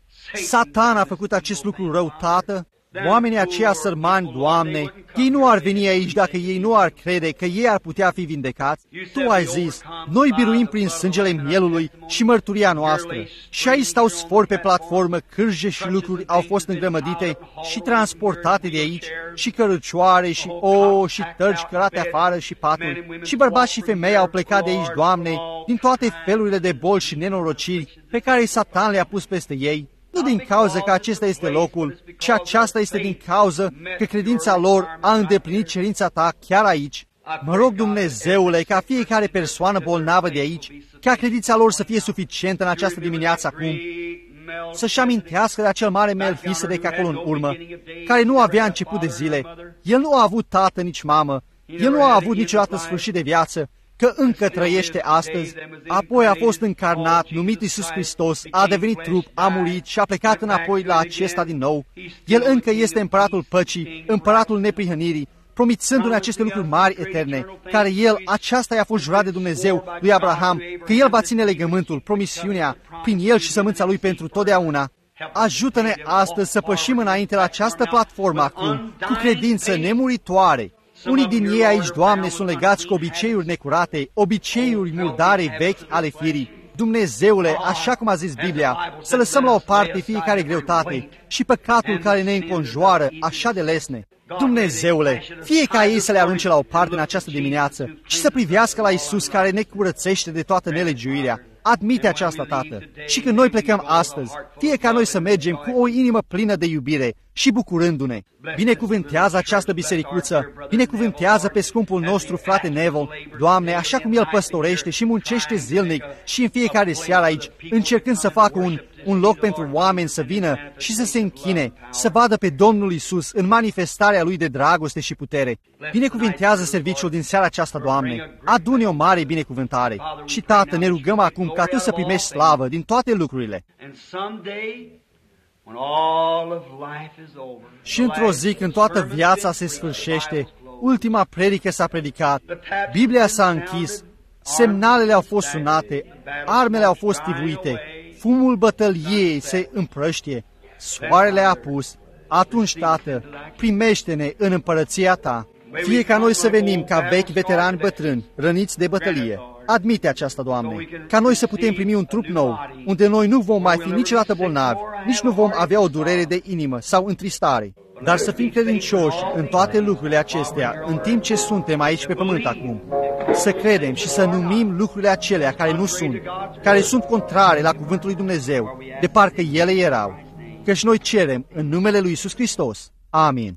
Satan a făcut acest lucru rău, Tată. Oamenii aceia sărmani, Doamne, ei nu ar veni aici dacă ei nu ar crede că ei ar putea fi vindecați. Tu ai zis, noi biruim prin sângele mielului și mărturia noastră. Și aici stau sfori pe platformă, cârje și lucruri au fost îngrămădite și transportate de aici, și cărăcioare, și ouă, și tărgi cărate afară, și paturi. Și bărbați și femei au plecat de aici, Doamne, din toate felurile de boli și nenorociri pe care Satan le-a pus peste ei. Nu din cauza că acesta este locul, ci aceasta este din cauza că credința lor a îndeplinit cerința ta chiar aici. Mă rog, Dumnezeule, ca fiecare persoană bolnavă de aici, ca credința lor să fie suficientă în această dimineață acum, să-și amintească de acel mare Melchisedec acolo în urmă, care nu avea început de zile. El nu a avut tată nici mamă, el nu a avut niciodată sfârșit de viață, că încă trăiește astăzi, apoi a fost încarnat, numit Iisus Hristos, a devenit trup, a murit și a plecat înapoi la acesta din nou. El încă este împăratul păcii, împăratul neprihănirii, promițându-ne aceste lucruri mari eterne, care El, aceasta i-a fost jurat de Dumnezeu lui Abraham, că El va ține legământul, promisiunea, prin El și sămânța Lui pentru totdeauna. Ajută-ne astăzi să pășim înainte la această platformă acum, cu credință nemuritoare. Unii din ei aici, Doamne, sunt legați cu obiceiuri necurate, obiceiuri murdare vechi ale firii. Dumnezeule, așa cum a zis Biblia, să lăsăm la o parte fiecare greutate și păcatul care ne înconjoară așa de lesne. Dumnezeule, fie ca ei să le arunce la o parte în această dimineață și să privească la Iisus care ne curățește de toată nelegiuirea. Admite aceasta, Tată, și când noi plecăm astăzi, fie ca noi să mergem cu o inimă plină de iubire și bucurându-ne. Binecuvântează această bisericuță, binecuvântează pe scumpul nostru frate Neville, Doamne, așa cum el păstorește și muncește zilnic și în fiecare seară aici, încercând să facă un, un loc pentru oameni să vină și să se închine, să vadă pe Domnul Iisus în manifestarea Lui de dragoste și putere. Binecuvintează serviciul din seara aceasta, Doamne, adune o mare binecuvântare. Și, Tată, ne rugăm acum ca Tu să primești slavă din toate lucrurile. Și într-o zi, când toată viața se sfârșește, ultima predică s-a predicat, Biblia s-a închis, semnalele au fost sunate, armele au fost tivuite, fumul bătăliei se împrăștie, soarele a apus. Atunci, Tată, primește-ne în împărăția Ta. Fie ca noi să venim ca vechi veterani bătrâni, răniți de bătălie. Admite aceasta, Doamne, ca noi să putem primi un trup nou, unde noi nu vom mai fi niciodată bolnavi, nici nu vom avea o durere de inimă sau întristare, dar să fim credincioși în toate lucrurile acestea, în timp ce suntem aici pe pământ acum. Să credem și să numim lucrurile acelea care nu sunt, care sunt contrare la cuvântul lui Dumnezeu, de parcă ele erau. Căci noi cerem în numele lui Iisus Hristos. Amin.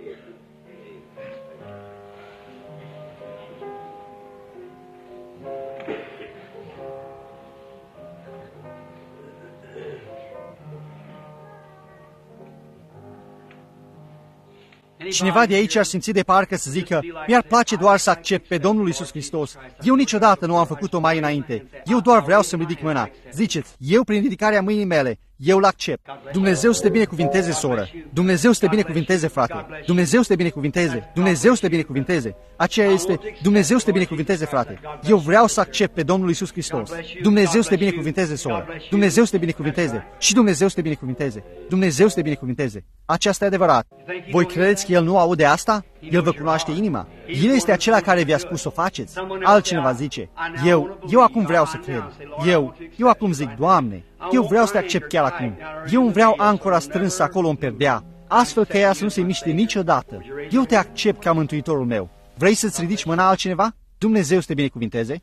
Cineva de aici ar simți de parcă să zică, mi-ar place doar să accept pe Domnul Iisus Hristos. Eu niciodată nu am făcut-o mai înainte. Eu doar vreau să-mi ridic mâna. Ziceți, eu prin ridicarea mâinii mele, Eu l-accept. Dumnezeu să te binecuvinteze, soră. Dumnezeu să te binecuvinteze, frate. Dumnezeu să te binecuvinteze. Dumnezeu să te binecuvinteze. Aceea este, Dumnezeu să te binecuvinteze, frate. Eu vreau să accept pe Domnul Iisus Hristos. Dumnezeu să te binecuvinteze, soră. Dumnezeu să te binecuvinteze. Și Dumnezeu să te binecuvinteze. Dumnezeu să te binecuvinteze. Aceasta e adevărat. Voi credeți că El nu aude asta? El vă cunoaște inima. El este acela care vi-a spus să o faceți. Altcineva zice, eu, eu acum vreau să cred. Eu, eu acum zic, Doamne, eu vreau să te accept chiar acum. Eu îmi vreau ancora strânsă acolo în perdea, astfel că ea să nu se miște niciodată. Eu te accept ca mântuitorul meu. Vrei să-ți ridici mâna altcineva? Dumnezeu să te binecuvinteze.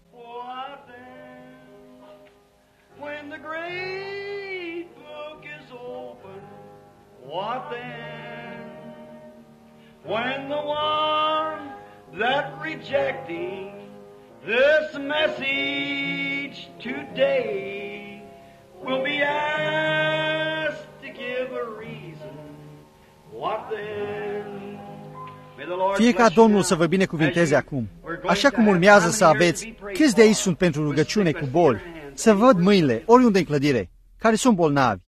What then? When the one that rejecting this message today will be asked to give a reason. What then? Fie ca Domnul să vă binecuvinteze acum. Așa cum urmează să aveți, câți de aici sunt pentru rugăciune cu boli? Să văd mâinile, oriunde în clădire, care sunt bolnavi.